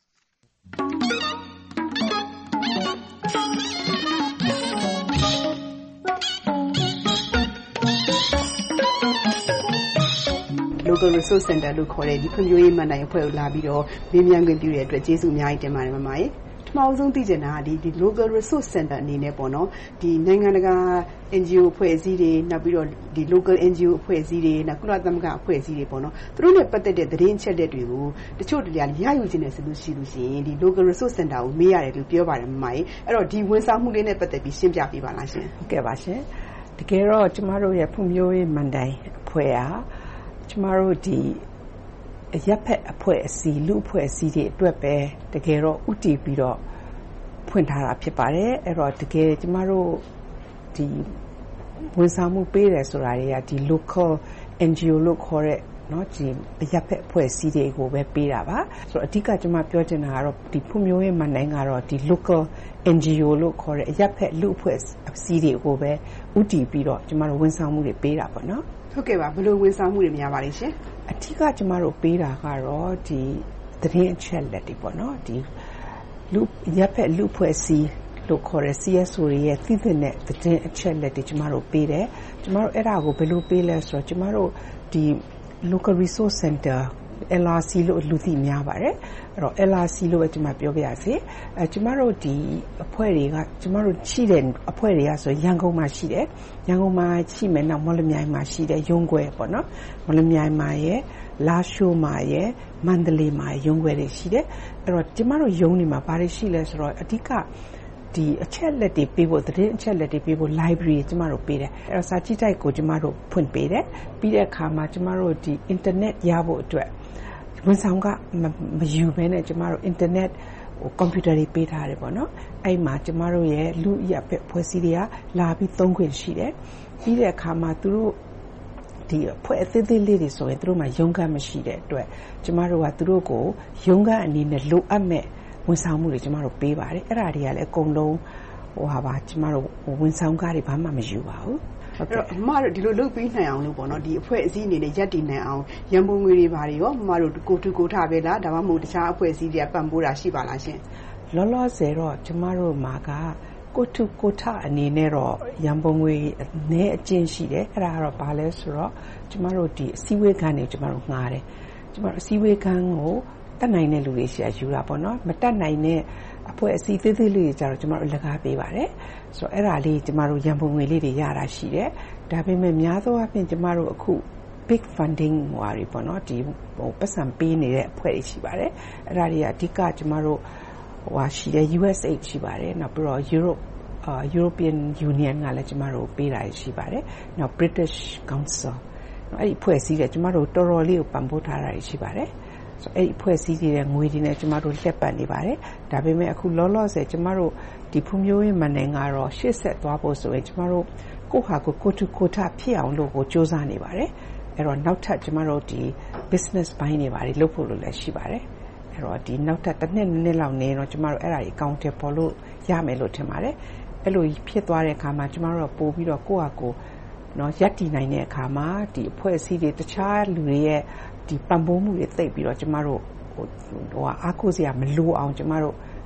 Local Resource Center လို့ခေါ်တဲ့ဒီဖွံ့ဖြိုးရေးမဏ္ဍိုင်အဖွဲ့ကိုလာပြီးတော့မေးမြန်းခွင့်ပြုတဲ့အတွက်ကျေးဇူးအများကြီးတင်ပါတယ်မမရေ။ပထမဆုံးသိချင်တာကဒီ Local Resource Center အနေနဲ့ပေါ့နော်ဒီနိုင်ငံတကာ NGO အဖွဲ့အစည်းတွေနောက်ပြီးတော့ဒီ Local NGO အဖွဲ့အစည်းတွေနောက်ကုလသမဂ္ဂအဖွဲ့အစည်းတွေပေါ့နော်သူတို့နဲ့ပတ်သက်တဲ့သတင်းအချက်အလက်တွေကိုတချို့တလေရယူခြင်းနဲ့ဆိုလို့ရှိရင်ဒီ Local Resource Center ကိုမေးရတယ်လို့ပြောပါတယ်မမရေ။အဲ့တော့ဒီဝန်ဆောင်မှုလေးနဲ့ပတ်သက်ပြီးရှင်းပြပေးပါလားရှင်
။ဟုတ်ကဲ့ပါရှင်။တကယ်တော့ကျမတို့ရဲ့ဖွံ့ဖြိုးရေးမဏ္ဍိုင်အဖွဲ့ဟာကျမတို့ဒီရပ်ဖက်အဖွဲ့အစည်းလူအဖွဲ့အစည်းတွေအတွက်ပဲတကယ်တော့ဥတည်ပြီးတော့ဖွင့်ထားတာဖြစ်ပါတယ်အဲ့တော့တကယ်ကျမတို့ဒီဝန်ဆောင်မှုပေးတယ်ဆိုတာတွေကဒီ local NGO လို့ခေါ်တဲ့เนาะဒီရပ်ဖက်အဖွဲ့အစည်းတွေကိုပဲပေးတာပါဆိုတော့အဓိကကျမပြောချင်တာကတော့ဒီဖွံ့ဖြိုးရေးမဏ္ဍိုင်ကတော့ဒီ local NGO လို့ခေါ်တဲ့ရပ်ဖက်လူအဖွဲ့အစည်းတွေကိုပဲဥတည်ပြီးတော့ကျမတို့ဝန်ဆောင်မှုတွေပေးတာပေါ့နော်
ဟုတ်ကဲ့ပါဘယ်လိုဝန်ဆောင်မှုတွေများပါလဲရှင်
အထူးကကျမတို့ပေးတာကတော့ဒီသတင်းအချက်လက်တွေပေါ့နော်ဒီလူရပ်ဖက်လူဖွဲ့စည်းလို့ခေါ်တဲ့ CSO တွေရဲ့သိသင့်တဲ့သတင်းအချက်လက်တွေကျမတို့ပေးတယ်ကျမတို့အဲ့ဒါကိုဘယ်လိုပေးလဲဆိုတော့ကျမတို့ဒီ Local Resource Center LRC လို့လူသိများပါတယ်အဲ့တော့ LRC လို့ပဲကျမပြောပြရစီကျမတို့ဒီအဖွဲ့တွေကကျမတို့ရှိတဲ့အဖွဲ့တွေကဆိုရန်ကုန်မှာရှိတယ်ရန်ကုန်မှာရှိမယ်နောက်မော်လမြိုင်မှာရှိတယ်ရုံးခွဲပေါ့နော်မော်လမြိုင်မှာရဲ့လာရှိုးမှာရဲ့မန္တလေးမှာရုံးခွဲတွေရှိတယ်အဲ့တော့ကျမတို့ရုံးတွေမှာဘာတွေရှိလဲဆိုတော့အဓိကဒီအချက်လက်တွေပေးဖို့သတင်းအချက်လက်တွေပေးဖို့ library ကျမတို့ပေးတယ်အဲ့တော့စာကြည့်တိုက်ကိုကျမတို့ဖွင့်ပေးတယ်ပြီးတဲ့အခါမှာကျမတို့ဒီ internet ရဖို့အတွက်ဝန်ဆောင်ကမယူဘဲနဲ့ကျမတို့ internet ကွန်ပျူတာတွေပေးထားတယ်ပေါ့နော်အဲ့မှာကျမတို့ရဲ့လူရဖွဲ့စည်းတွေကလာပြီးသုံးခွင့်ရှိတယ်ပြီးတဲ့အခါမှာသူတို့ဒီအဖွဲ့အသေးသေးလေးတွေဆိုရင်သူတို့မှရုံးခန်းမရှိတဲ့အတွက်ကျမတို့ကသူတို့ကိုရုံးခန်းအနေနဲ့လိုအပ်မဲ့ဝန်ဆောင်မှုတွေကျမတို့ပေးပါတယ်အဲ့ဒါတွေကလည်းအကုန်လုံးကျမတို့ဝန်ဆောင်ကားတွေဘာမှမယူပါဘူး
အဲ့တော့မမတို့ဒီလိုလုပ်ပြီးနိုင်အောင်လို့ပေါ့နော်ဒီအဖွဲ့အစည်းအနေနဲ့ရပ်တည်နိုင်အောင်ရန်ပုံငွေတွေဘာတွေရောမမတို့ကိုတူကိုထားပဲလားဒါမှမဟုတ်တခြားအဖွဲ့အစည်းတွေကပံ့ပိုးတာရှိပါလားရှင်
လောလောဆယ်တော့ကျမတို့မှာကကိုတူကိုထအနေနဲ့တော့ရန်ပုံငွေအနည်းအကျဉ်းရှိတယ်အဲ့ဒါကတော့ဘာလဲဆိုတော့ကျမတို့ဒီအစည်းအဝေးခန်းတွေကျမတို့ငှားတယ်ကျမတို့အစည်းအဝေးခန်းကိုတက်နိုင်တဲ့လူတွေရှာယူတာပေါ့နော်မတက်နိုင်တဲ့အဖွဲ့အစည်းသေးသေးလေးတွေကြတော့ကျမတို့လက်ကားပေးပါတယ်ဆိုတော့အဲ့ဒါလေးကျမတို့ရန်ပုံငွေလေးတွေရတာရှိတယ်ဒါပေမဲ့များသောအားဖြင့်ကျမတို့အခု big funding ဟွာတွေပေါ့နော်ဒီပတ်စံပေးနေတဲ့အဖွဲ့တွေရှိပါတယ်အဲ့ဒါတွေကအဓိကကျမတို့ရှိတယ် USAID ရှိပါတယ်နောက်ပြီးတော့ European Union ကလည်းကျမတို့ပေးတာရှိပါတယ်နောက် British Council အဲ့ဒီအဖွဲ့အစည်းကကျမတို့တော်တော်လေးကိုပံ့ပိုးထားတာရှိပါတယ်ဆိုအဲ့ဒီအဖွဲ့အစည်းတွေရဲ့ငွေတွေနဲ့ကျမတို့လက်ပတ်နေပါတယ်ဒါပေမဲ့အခုလောလောဆယ်ကျမတို့ဒီဖွံ့ဖြိုးရေးမဏ္ဍိုင်ကတော့ရှေ့ဆက်သွားဖို့ဆိုရင်ကျမတို့ကိုယ့်ဟာကိုတူကိုထဖြစ်အောင်လို့ကိုစ조사နေပါတယ်အဲ့တော့နောက်ထပ်ကျမတို့ဒီ business ဘိုင်းတွေပါတယ်လုပ်ဖို့လို့လည်းရှိပါတယ်အဲ့တော့ဒီနောက်ထပ်တစ်နှစ်လောက်နေတော့ကျမတို့အဲ့ဒါကြီး counter ပေါ်လို့ရမယ်လို့ထင်ပါတယ်အဲ့လိုဖြစ်သွားတဲ့အခါမှာကျမတို့ပို့ပြီးတော့ကိုယ့်ဟာကိုနော်ရပ်တည်နိုင်တဲ့အခါမှာဒီအဖွဲ့အစည်းတွေတခြားလူတွေရဲ့ဒီပံ့ပိုးမှုတွေသိပ်ပြီးတော့ကျမတို့အားကိုးစရာမလိုအောင်ကျမတို့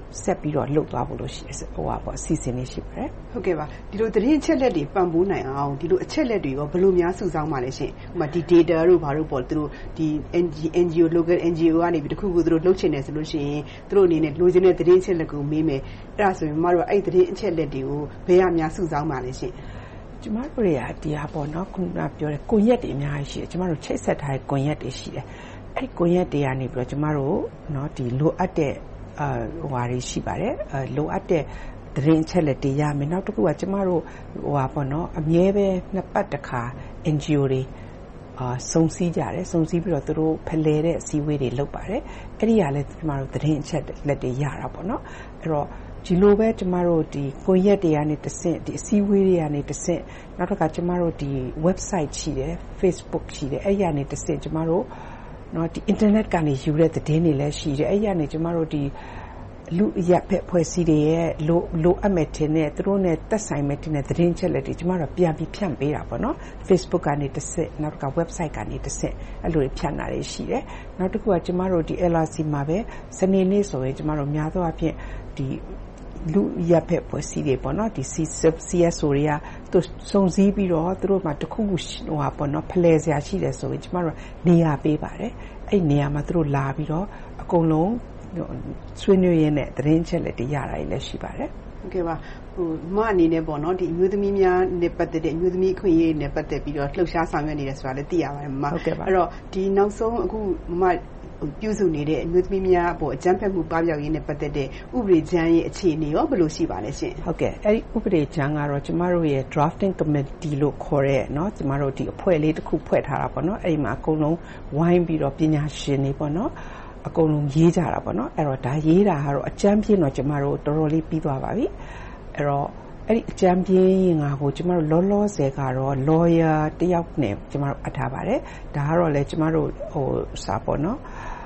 ဆက်ပြီးတော့လှုပ်သွားဖို့လို့ရှိတယ်အစီအစဉ်လေးရှိပါတယ်
ဟုတ်ကဲ့ပါဒီလိုသတင်းအချက်လက်တွေပံ့ပိုးနိုင်အောင်ဒီလိုအချက်လက်တွေရောဘယ်လိုများစုဆောင်းပါလဲရှင်ဥပမာဒီ data တို့ဘာတို့ပေါ့သူတို့ဒီ NGO local NGO ကနေပြီးတခုခုသူတို့လှုပ်ချင်တယ်ဆိုလို့ရှိရင်သူတို့အနေနဲ့လိုချင်တဲ့သတင်းအချက်လက်ကိုမေးမယ်အဲ့ဒါဆိုရင်မမတို့အဲ့သတင်းအချက်လက်တွေကိုဘယ်ရများစုဆောင်းပါလဲရှင်
ကျမတို့တွေကဒီဟာပေါ့နော်ခုနပြောတဲ့ကွန်ရက်တွေအများကြီးရှိတယ်ကျမတို့ချိတ်ဆက်ထားတဲ့ကွန်ရက်တွေရှိတယ်အဲ့ဒီကွန်ရက်တွေကနေပြီးတော့ကျမတို့နော်ဒီလိုအပ်တဲ့ဟိုဟာတွေရှိပါတယ်လိုအပ်တဲ့သတင်းချက်လက်တွေရမယ်နောက်တစ်ခုကကျမတို့ဟိုဟာပေါ့နော်အမြဲပဲနှစ်ပတ်တစ်ခါ NGO တွေစုံစည်းကြတယ်စုံစည်းပြီးတော့သူတို့ဖလှယ်တဲ့အစည်းအဝေးတွေလုပ်ပါတယ်အဲ့ဒီကလည်းကျမတို့သတင်းချက်လက်တွေရတာပေါ့နော်အဲ့တော့ဒီလိုပဲကျမတို့ဒီကွန်ရက်တွေကနေတစ်ဆင့်ဒီအစည်းအဝေးတွေကနေတစ်ဆင့်နောက်တစ်ခါကျမတို့ဒီ website ရှိတယ် Facebook ရှိတယ်အဲ့ဒီကနေတစ်ဆင့်ကျမတို့နော်ဒီ internet ကနေယူတဲ့သတင်းတွေလည်းရှိတယ်အဲ့ဒီကနေကျမတို့ဒီလူရပ်ဖက်ဖွဲ့စည်းတွေရဲ့လိုအပ်မဲ့တင်တဲ့သူတို့နဲ့သက်ဆိုင်မဲ့တင်တဲ့သတင်းချက်လက်တွေကျမတို့ပြန်ပြီးဖြန့်ပေးတာပေါ့နော် Facebook ကနေတစ်ဆင့်နောက်တစ်ခါ website ကနေတစ်ဆင့်အဲ့လိုဖြန့်တာတွေရှိတယ်နောက်တစ်ခုကကျမတို့ဒီ LRC မှာပဲစနေနေ့ဆိုရင်ကျမတို့များသောအားဖြင့်ဒီလူရပ်ဖက်ဖွဲ့စည်းတွေပေါ့နော်ဒီ CSO တွေကသူစုံစည်းပြီးတော့သူတို့မှတခုခုဟိုဟာပေါ့နော်ဖလှယ်စရာရှိတယ်ဆိုရင်ကျမတို့နေရာပေးပါတယ်အဲ့နေရာမှာသူတို့လာပြီးတော့အကုန်လုံးဆွေးနွေးရင်းနဲ့သတင်းချက်လက်တွေရတာလည်းရှိပါတယ်
ဟုတ်ကဲ့ပါမအနေနဲ့ပေါ့နော်ဒီအမျိုးသမီးများနဲ့ပတ်သက်တဲ့အမျိုးသမီးခွင့်ရေးနဲ့ပတ်သက်ပြီးတော့လှုပ်ရှားဆောင်ရွက်နေတယ်ဆိုတာလည်းသိရပါတယ်မအဲ့တော့ဒီနောက်ဆုံးအခုမပြုစုနေတဲ့အမျိုးသမီးများပေါ့အကြမ်းဖက်မှုပပျောက်ရေးနဲ့ပတ်သက်တဲ့ဥပဒေကြမ်းရဲ့အခြေအနေရောဘယ်လိုရှိပါလဲရှင်
ဟုတ်ကဲ့အဲ့ဒီဥပဒေကြမ်းကတော့ကျမတို့ရဲ့ drafting committee လို့ခေါ်တဲ့เนาะကျမတို့ဒီအဖွဲ့လေးတစ်ခုဖွဲ့ထားတာပေါ့နော်အဲ့ဒီမှာအကုန်လုံးဝိုင်းပြီးတော့ပညာရှင်တွေပေါ့နော်အကုန်လုံးရေးကြတာပေါ့နော်အဲ့တော့ဒါရေးတာကတော့အကြမ်းပြင်းတော့ကျမတို့တော်တော်လေးပြီးသွားပါပြီအဲ့တော့အဲ့ဒီအကြမ်းပြင်းငါကိုကျမတို့လောလောဆယ်ကတော့ lawyer တယောက်နဲ့ကျမတို့အပ်ထားပါတယ်ဒါကတော့လေကျမတို့ဟိုစာပေါ့နော်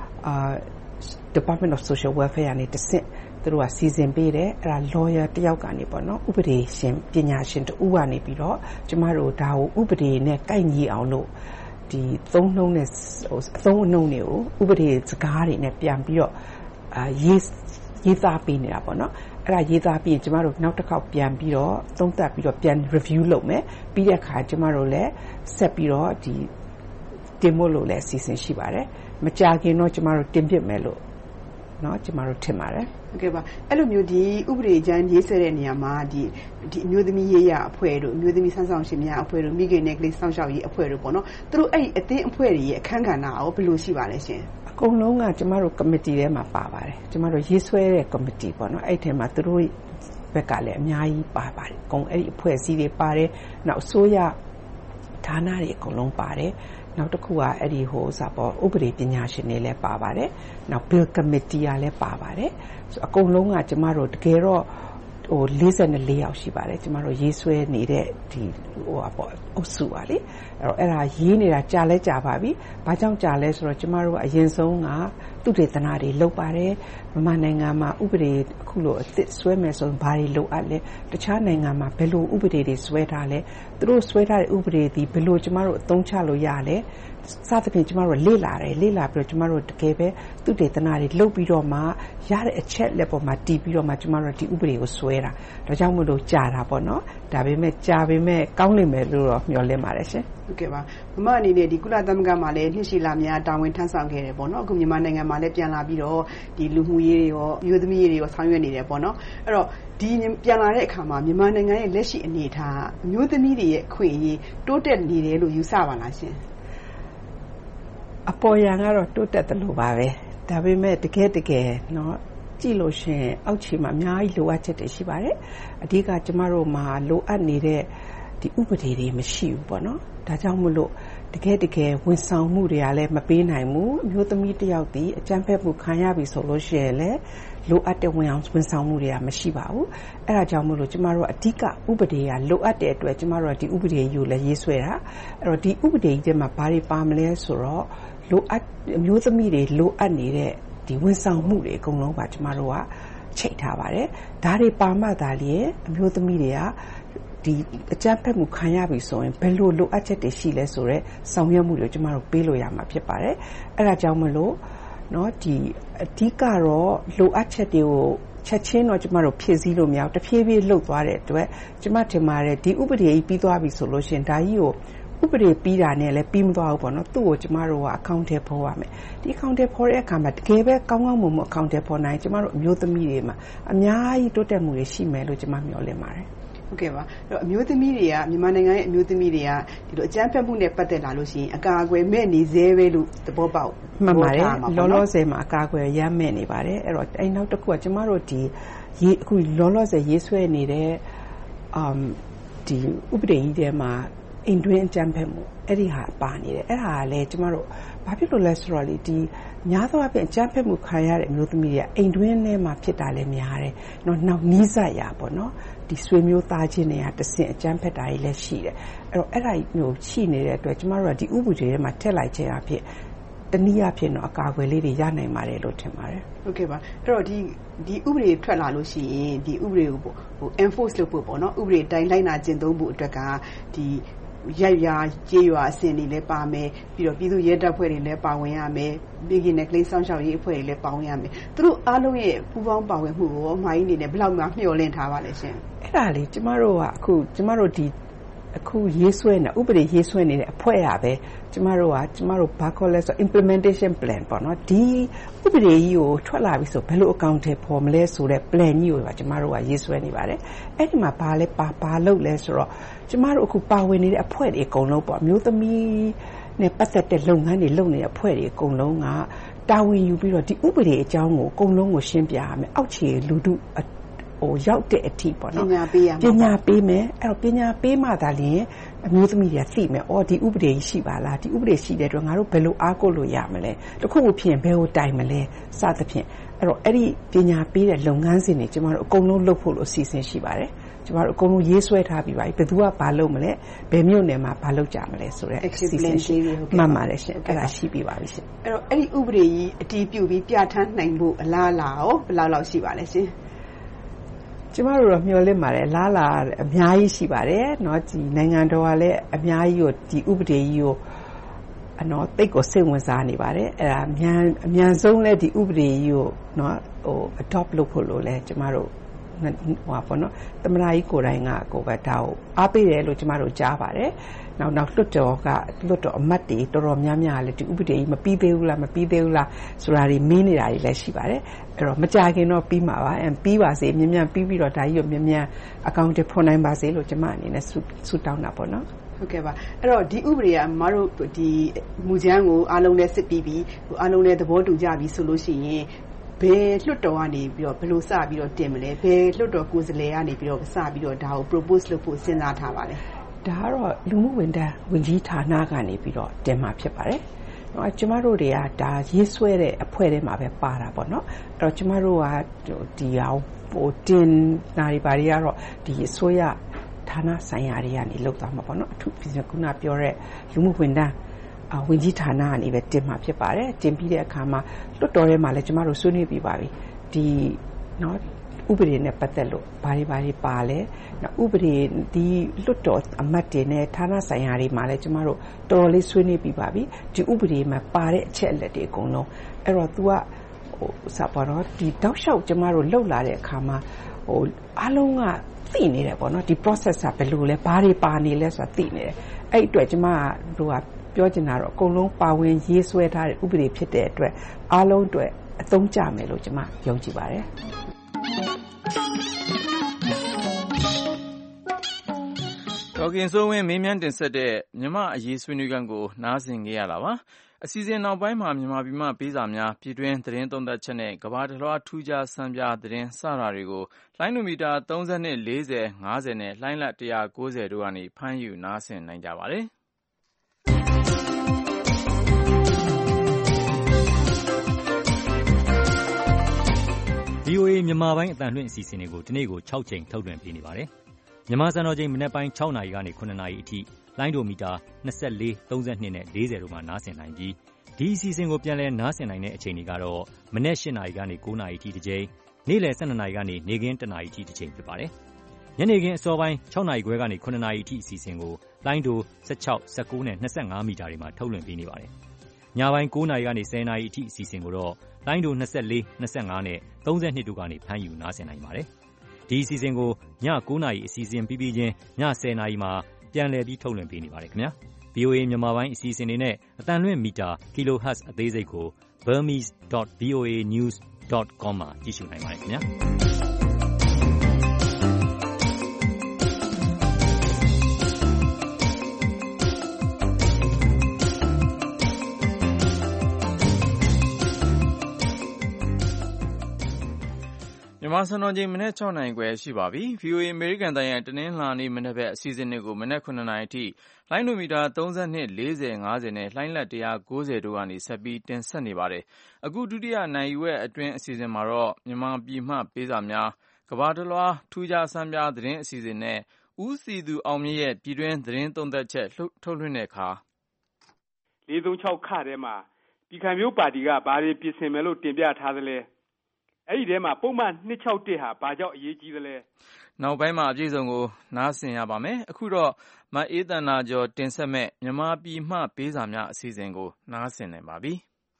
Department of Social Welfare ကနေတဆင့်သူတို့ကစီစဉ်ပေးတယ်အဲ့ဒါ lawyer တယောက်ကနေပေါ့နော်ဥပဒေရှင်ပညာရှင်တူကနေပြီးတော့ကျမတို့ဒါကိုဥပဒေနဲ့ကိုက်ညီအောင်လို့ဒီသုံးနှုန်းနဲ့အသုံးအနှုန်းတွေကိုဥပဒေစကားတွေနဲ့ပြန်ပြီးတော့ရေးသားပေးနေတာပေါ့နော်အဲ့ဒါရေးသားပြီးရင်ကျမတို့နောက်တစ်ခေါက်ပြန်ပြီးတော့သုံးသပ်ပြီးတော့ပြန် review လုပ်မယ်ပြီးတဲ့အခါကျမတို့လည်းဆက်ပြီးတော့ဒီတင်ဖို့လို့လည်းအစီအစဉ်ရှိပါတယ်မကြခင်တော့ကျမတို့တင်ပြမယ်လို့เนาะကျမတို့ထင်ပါတယ်
ဟုတ်ကဲ့ပါအဲ့လိုမျိုးဒီဥပဒေကြမ်းရေးဆွဲတဲ့နေရာမှာဒီအမျိုးသမီးရေးရအဖွဲ့တို့အမျိုးသမီးဆန်းဆောင်ရှင်များအဖွဲ့တို့မိခင်နဲ့ကလေးစောင့်ရှောက်ရေးအဖွဲ့တို့ပေါ့နော်သူတို့အဲ့ဒီအသင်းအဖွဲ့တွေရဲ့အခန်းကဏ္ဍရောဘယ်လိုရှိပါလဲရှင်
အကုန်လုံးကကျမတို့ committee ထဲမှာပါပါတယ်ကျမတို့ရေးဆွဲတဲ့ committee ပေါ့နော်အဲ့ထဲမှာသူတို့ဘက်ကလည်းအများကြီးပါပါတယ်အကုန်အဲ့ဒီအဖွဲ့အစည်းတွေပါတယ်နောက်အစိုးရဌာနတွေအကုန်လုံးပါတယ်နောက်တစ်ခုကအဲ့ဒီဟိုစာပေါ်ဥပဒေပညာရှင်တွေလည်းပါပါတယ်နောက် bill committee ကလည်းပါပါတယ်ဆိုအကုန်လုံးကကျမတို့တကယ်တော့ဟို44ယောက်ရှိပါတယ်ကျမတို့ရေးဆွဲနေတဲ့ဒီဟိုပေါ့အုပ်စုပါလေအဲ့ဒါရေးနေတာကြာလဲကြာပါပြီဘာကြောင့်ကြာလဲဆိုတော့ကျမတို့ကအရင်ဆုံးကသုတေသနတွေလုပ်ပါတယ်မြန်မာနိုင်ငံမှာဥပဒေအခုလိုအသစ်ဆွဲမယ်ဆိုရင်ဘာတွေလိုအပ်လဲတခြားနိုင်ငံမှာဘယ်လိုဥပဒေတွေဆွဲထားလဲသူတို့ဆွဲထားတဲ့ဥပဒေဒီဘယ်လိုကျမတို့အသုံးချလို့ရလဲစသဖြင့်ကျမတို့လေ့လာပြီးတော့ကျမတို့တကယ်ပဲသုတေသနတွေလုပ်ပြီးတော့မှရတဲ့အချက်လက်ပေါ်မှာတည်ပြီးတော့မှကျမတို့ဒီဥပဒေကိုဆွဲတာဒါကြောင့်မို့လို့ကြာတာပေါ့နော်ဒါပေမဲ့ကြာပေမဲ့ကောင်းလိမ့်မယ်လို့တော့မျှော်လင့်ပါတယ်ရှင်
ဟုတ်ကဲ့ပါမမအနေနဲ့ဒီကုလသမဂ္ဂမှာလည်းနှစ်ရှည်လာများတာဝန်ထမ်းဆောင်ခဲ့တယ်ပေါ့နော်အခုမြန်မာနိုင်ငံမှာလည်းပြန်လာပြီးတော့ဒီလူမှုရေးတွေရောမျိုးသမီးရေးတွေရောဆောင်ရွက်နေတယ်ပေါ့နော်အဲ့တော့ဒီပြန်လာတဲ့အခါမှာမြန်မာနိုင်ငံရဲ့လက်ရှိအနေအထားအမျိုးသမီးတွေရဲ့အခွင့်အရေးတိုးတက်နေတယ်လို့ယူဆပါလားရှင်
အပေါ်ယံကတော့တိုးတက်တယ်လို့ပါပဲဒါပေမဲ့တကယ်เนาะကြည့်လို့ရှင်အောက်ခြေမှာအများကြီးလိုအပ်ချက်တွေရှိပါတယ်အဓိကကျမတို့မှာလိုအပ်နေတဲ့ဒီဥပဒေတွေမရှိဘူးပေါ့နော်ဒါကြောင့်မို့လို့တကယ်ဝန်ဆောင်မှုတွေကလည်းမပေးနိုင်ဘူးအမျိုးသမီးတစ်ယောက်ဒီအကြမ်းဖက်မှုခံရပြီဆိုလို့ရှိရင်လည်းလိုအပ်တဲ့ဝန်ဆောင်မှုတွေကမရှိပါဘူးအဲ့ဒါကြောင့်မို့လို့ကျမတို့အဓိကဥပဒေကလိုအပ်တဲ့အတွက်ကျမတို့ကဒီဥပဒေကိုလည်းရေးဆွဲတာအဲ့တော့ဒီဥပဒေကြီးထဲမှာဘာတွေပါမလဲဆိုတော့လိုအပ်အမျိုးသမီးတွေလိုအပ်နေတဲ့ဒီဝန်ဆောင်မှုတွေအကုန်လုံးပါကျမတို့ကချိတ်ထားပါတယ်ဒါတွေပါမှသာလျှင်အမျိုးသမီးတွေကဒီအကြမ်းဖက်မှုခံရပြီဆိုရင်ဘယ်လိုလိုအပ်ချက်တွေရှိလဲဆိုတော့ဆောင်ရွက်မှုတွေကျမတို့ပေးလို့ရမှာဖြစ်ပါတယ်အဲ့ဒါကြောင့်မလို့เนาะဒီအဓိကတော့လိုအပ်ချက်တွေကိုချက်ချင်းတော့ကျမတို့ဖြည့်ဆည်းလို့မရဘူးတဖြည်းဖြည်းလှုပ်သွားတဲ့အတွက်ကျမထင်ပါတယ်ဒီဥပဒေကြီးပြီးသွားပြီဆိုလို့ရှင်ဒါကြီးကိုဥပဒေပြီးတာနဲ့လည်းပြီးမသွားဘူးပေါ့နော်သူ့ကိုကျမတို့ကအကောင့်ထဲပေါ်ရမယ်ဒီအကောင့်ထဲပေါ်တဲ့အခါမှာတကယ်ပဲကောင်းကောင်းမွန်မွန်အကောင့်ထဲပေါ်နိုင်ကျမတို့အမျိုးသမီးတွေမှာအများကြီးတိုးတက်မှုတွေရှိမယ်လို့ကျမမျှော်လင့်ပါတယ်
ဟုတ်ကဲ့ပါအဲ့တော့အမျိုးသမီးတွေကမြန်မာနိုင်ငံရဲ့အမျိုးသမီးတွေကဒီလိုအကြမ်းဖက်မှုနဲ့ပတ်သက်လာလို့ရှိရင်အကာအကွယ်မဲ့နေသေးပဲလို့သဘောပေါက်
မှန်ပါတယ်လောလောဆယ်မှာအကာအကွယ်ရမ်းမဲ့နေပါတယ်အဲ့တော့အဲ့နောက်တစ်ခုကကျမတို့ဒီအခုလောလောဆယ်ရေးဆွဲနေတဲ့ဒီဥပဒေကြီးထဲမှာအိမ်တွင်းအကြမ်းဖက်မှုအဲ့ဒီဟာပါနေတယ်အဲ့ဒါကလည်းကျမတို့ဘာဖြစ်လို့လဲဆိုတော့လေဒီများသောအားဖြင့်အကြမ်းဖက်မှုခံရတဲ့အမျိုးသမီးတွေကအိမ်တွင်းထဲမှာဖြစ်တာလည်းများတယ်နောက်နီးစပ်ရာပေါ့နော်ဒီဆွေမျိုးသားချင်းတွေကတဆင့်အကြမ်းဖက်တာတွေလည်းရှိတယ်အဲ့တော့အဲ့ဒါမျိုးရှိနေတဲ့အတွက်ကျမတို့ကဒီဥပဒေထဲမှာထည့်လိုက်ခြင်းအဖြစ်တနည်းအားဖြင့်တော့အကာအကွယ်လေးတွေရနိုင်ပါတယ်လို့ထင်ပါတယ်
ဟုတ်ကဲ့ပါအဲ့တော့ဒီဥပဒေထွက်လာလို့ရှိရင်ဒီဥပဒေကိုenforce လုပ်ဖို့ပေါ့နော်ဥပဒေတိုင်းလိုက်နာကျင့်သုံးဖို့အတွက်ကဒီရိုက်ရွာကြေးရွာအဆင့်တွေလည်းပါမယ်ပြီးတော့ပြည်သူရဲတပ်ဖွဲ့တွေလည်းပါဝင်ရမယ်ပြည်ကင်းနဲ့ကလေးဆောင်ရှောက်ရေးအဖွဲ့တွေလည်းပါဝင်ရမယ်သူတို့အားလုံးရဲ့ပူးပေါင်းပါဝင်မှုကိုအမှားကြီးအနေနဲ့ဘယ်လောက်မှမျှော်လင့်ထားပါလဲရှင်
အဲ့ဒါလေကျမတို့ကအခုရေးဆွဲနေဥပဒေရေးဆွဲနေတဲ့အဖွဲ့ရပဲကျမတို့ဘာခေါ်လဲဆို implementation plan ပေါ့နော်ဒီဥပဒေကြီးကိုထွက်လာပြီဆိုဘယ်လိုအကောင့်ထဲပေါ်မလဲဆိုတဲ့ plan ကြီးကိုပါကျမတို့ကရေးဆွဲနေပါတယ်အဲ့ဒီမှာဘာလုပ်လဲဆိုတော့ကျမတို့အခုပါဝင်နေတဲ့အဖွဲ့တွေအကုန်လုံးပေါ့မျိုးသမီးနဲ့ပတ်သက်တဲ့လုပ်ငန်းတွေလုပ်နေတဲ့အဖွဲ့တွေအကုန်လုံးကတာဝန်ယူပြီးတော့ဒီဥပဒေအကြောင်းကိုအကုန်လုံးကိုရှင်းပြရမယ်အောက်ခြေလူထုရောက်တဲ့အထိပေါ့နော်
ပညာပေးရမှာ
ပညာပေးမယ်အဲ့တော့ပညာပေးမှသာလျှင်အမျိုးသမီးတွေကသိမယ်ဒီဥပဒေရှိပါလားဒီဥပဒေရှိတဲ့အတွက်ငါတို့ဘယ်လိုအားကိုးလို့ရမလဲတခုခုဖြစ်ရင်ဘယ်ကိုတိုင်မလဲစသဖြင့်အဲ့တော့အဲ့ဒီပညာပေးတဲ့လုပ်ငန်းစဉ်တွေကျမတို့အကုန်လုံးလုပ်ဖို့လို့အစီအစဉ်ရှိပါတယ်ကျမတို့အကုန်လုံးရေးဆွဲထားပြီးပါပြီဘယ်သူကဘာလုပ်မလဲဘယ်မြို့နယ်မှာဘာလုပ်ကြမလဲဆိုတဲ့အစီအစဉ်ရှိမှန်ပါတယ်ရှင်အဲ့ဒါရှိပြီးပါပြီရှင်
အဲ့တော့အဲ့ဒီဥပဒေကြီးအတည်ပြုပြီးပြဋ္ဌာန်းနိုင်ဖို့အလားအလာရောဘယ်လောက်ရှိပါလဲရှင်
ကျမတို့တော့မျှော်လင့်ပါတယ်လားလာအများကြီးရှိပါတယ်เนาะဒီနိုင်ငံတော်ကလည်းအများကြီးကိုဒီဥပဒေကြီးကိုတိတ်ကိုစိတ်ဝင်စားနေပါတယ်အဲ့ဒါအမြန်ဆုံးလဲဒီဥပဒေကြီးကိုเนาะadopt လုပ်ဖို့လို့လဲကျမတို့ပေါ့နော်သမ္မတကြီးကိုယ်တိုင်ကကိုပဲဒါကိုအားပေးတယ်လို့ကျမတို့ကြားပါတယ်နောက်လွှတ်တော်အမတ်တွေတော်တော်များများလည်းဒီဥပဒေကြီးမပြီးသေးဘူးလားဆိုတာတွေမင်းနေတာတွေလည်းရှိပါတယ်အဲ့တော့မကြခင်တော့ပြီးမှာပါပြီးပါစေမြန်ပြီးပြီးတော့ဒါကြီးကိုမြန်အကောင့်တွေဖွင့်နိုင်ပါစေလို့ကျမအနေနဲ့ဆုတောင်းတာပေါ့နော်
ဟုတ်ကဲ့ပါအဲ့တော့ဒီဥပဒေကမတို့ဒီမူကြမ်းကိုအားလုံးနဲ့စစ်ပြီးအားလုံးနဲ့သဘောတူကြပြီဆိုလို့ရှိရင်ဘယ်လွှတ်တော်ကနေပြီးတော့ဘယ်လိုစပြီးတော့တင်မလဲဘယ်လွှတ်တော်ကိုယ်စားလှယ်ကနေပြီးတော့စပြီးတော့ဒါကို propose လုပ်ဖို့စဉ်းစားထားပါလဲ
ဒါကတော့လူမှုဝန်ထမ်းဝန်ကြီးဌာနကနေပြီးတော့တင်မှာဖြစ်ပါတယ်။ကျမတို့တွေကဒါရေးဆွဲတဲ့အဖွဲ့ထဲမှာပဲပါတာပေါ့နော်။အဲ့တော့ကျမတို့ကဒီအောင်တင်နာရီပါတွေကတော့ဒီအစိုးရဌာနဆိုင်ရာတွေကနေလုပ်သွားမှာပေါ့နော်။အထူးဖြင့်ခုနပြောတဲ့လူမှုဝန်ထမ်းဝန်ကြီးဌာနကနေပဲတင်မှာဖြစ်ပါတယ်တင်ပြီးတဲ့အခါမှာလွှတ်တော်ထဲမှာလည်းကျမတို့ဆွေးနွေးပြီးပါပြီဒီဥပဒေနဲ့ပတ်သက်လို့ဘာတွေပါလဲဥပဒေဒီလွှတ်တော်အမတ်တွေနဲ့ဌာနဆိုင်ရာတွေမှာလည်းကျမတို့တော်တော်လေးဆွေးနွေးပြီးပါပြီဒီဥပဒေမှာပါတဲ့အချက်အလက်တွေအကုန်လုံးအဲ့တော့ तू ကစပါတော့ဒီတောက်လျှောက်ကျမတို့လှုပ်လာတဲ့အခါမှာအားလုံးကသိနေတယ်ပေါ့နော်ဒီ process ကဘယ်လိုလဲဘာတွေပါနေလဲဆိုတာသိနေတယ်အဲ့အတွက်ကျမတို့ကပြောချင်တာတော့အကုန်လုံးပါဝင်ရေးဆွဲထားတဲ့ဥပဒေဖြစ်တဲ့အတွက်အားလုံးအတွက်အသုံးကျမယ်လို့ကျွန်မယုံကြည်ပါတယ်
ဒေါ်ခင်စိုးဝင်းမေးမြန်းတင်ဆက်တဲ့မြန်မာအရေးဆွေးနွေးခန်းကိုနားဆင်ကြရတာပါအစီအစဉ်နောက်ပိုင်းမှာမြန်မာပြည်မှပေးစာများပြည်တွင်းသတင်းသုံးသပ်ချက်နဲ့ကမ္ဘာတစ်လွှားထူးခြားစံပြသတင်းစတာတွေကိုလိုင်းနိုမီတာ30နဲ့40 50နဲ့လိုင်းလ190တို့ကနေဖမ်းယူနားဆင်နိုင်ကြပါတယ်
VOA မြန်မာပိုင်းအသံလွှင့်အစီအစဉ်တွေကိုဒီနေ့ကို6ချိန်ထုတ်လွှင့်ပေးနေပါတယ်။မြန်မာစံတော်ချိန်မနက်ပိုင်း6နာရီကနေ9နာရီအထိလိုင်းဒိုမီတာ24 32နဲ့40တို့မှာနားဆင်နိုင်ပြီးဒီအစီအစဉ်ကိုပြန်လည်နားဆင်နိုင်တဲ့အချိန်တွေကတော့မနက်8နာရီကနေ9နာရီအထိတစ်ချိန်နေ့လယ်12နာရီကနေနေ့ခင်း1နာရီအထိတစ်ချိန်ဖြစ်ပါတယ်။ညနေခင်းအစောပိုင်း6နာရီခွဲကနေ9နာရီအထိအစီအစဉ်ကိုလိုင်းဒို16 19နဲ့25မီတာတွေမှာထုတ်လွှင့်ပေးနေပါတယ်။ညပိုင်း9 နာရီကနေ 10 နာရီအထိအစီအစဉ်ကိုတော့လိုင်းဒို24, 25နဲ့ 32တို့ကနေဖမ်းယူနားဆင်နိုင်ပါတယ်။ဒီအစီအစဉ်ကိုည9 နာရီအစီအစဉ်ပြီးပြီးချင်းည10 နာရီမှာပြန်လည်ပြီးထုတ်လွှင့်ပေးနေပါတယ်ခင်ဗျာ။ VOA မြန်မာပိုင်းအစီအစဉ်တွေနဲ့အတန်လွင့်မီတာ kilohertz အသေးစိတ်ကို burmese.voanews.com မှာကြည့်ရှုနိုင်ပါတယ်ခင်ဗျာ။
မြန်မာစံတော်ချိန်မနက်6 နာရီခွဲရှိပါပြီ။ VOA အမေရိကန်တိုင်းရဲ့တနင်္လာနေ့မနက်ဘက်အစီအစဉ်တွေကိုမနက်9 နာရီအထိလိုင်းဒိုမီတာ32, 40, 50နဲ့လှိုင်းလက်190တို့ကနေဆက်ပြီးတင်ဆက်နေပါတယ်။အခုဒုတိယနိုင်ဝက်အတွင်းအစီအစဉ်မှာတော့မြန်မာပြည်မှပေးစာများကမ္ဘာတလွှားထူးခြားဆန်းပြားသတင်းအစီအစဉ်နဲ့ဦးစီသူအောင်မြင့်ရဲ့ပြည်တွင်းသတင်းသုံးသပ်ချက်ထုတ်လွှင့်တဲ့အခါ
436ခထဲမှာပြည်ခိုင်မျိုးပါတီကဘာတွေပြင်ဆင်မယ်လို့တင်ပြထားသလဲအဲ့ဒီထဲမှာပုံမှန်261ဟာဘာကြောင့်အရေးကြီးသလဲ
နောက်ပိုင်းမှာအပြည့်စုံကိုနားဆင်ရပါမယ်အခုတော့မအေးတန်နာကျော်တင်ဆက်မဲ့မြန်မာပြည်မှပေးစာများအစီအစဉ်ကိုနားဆင်နိုင်ပါပြီ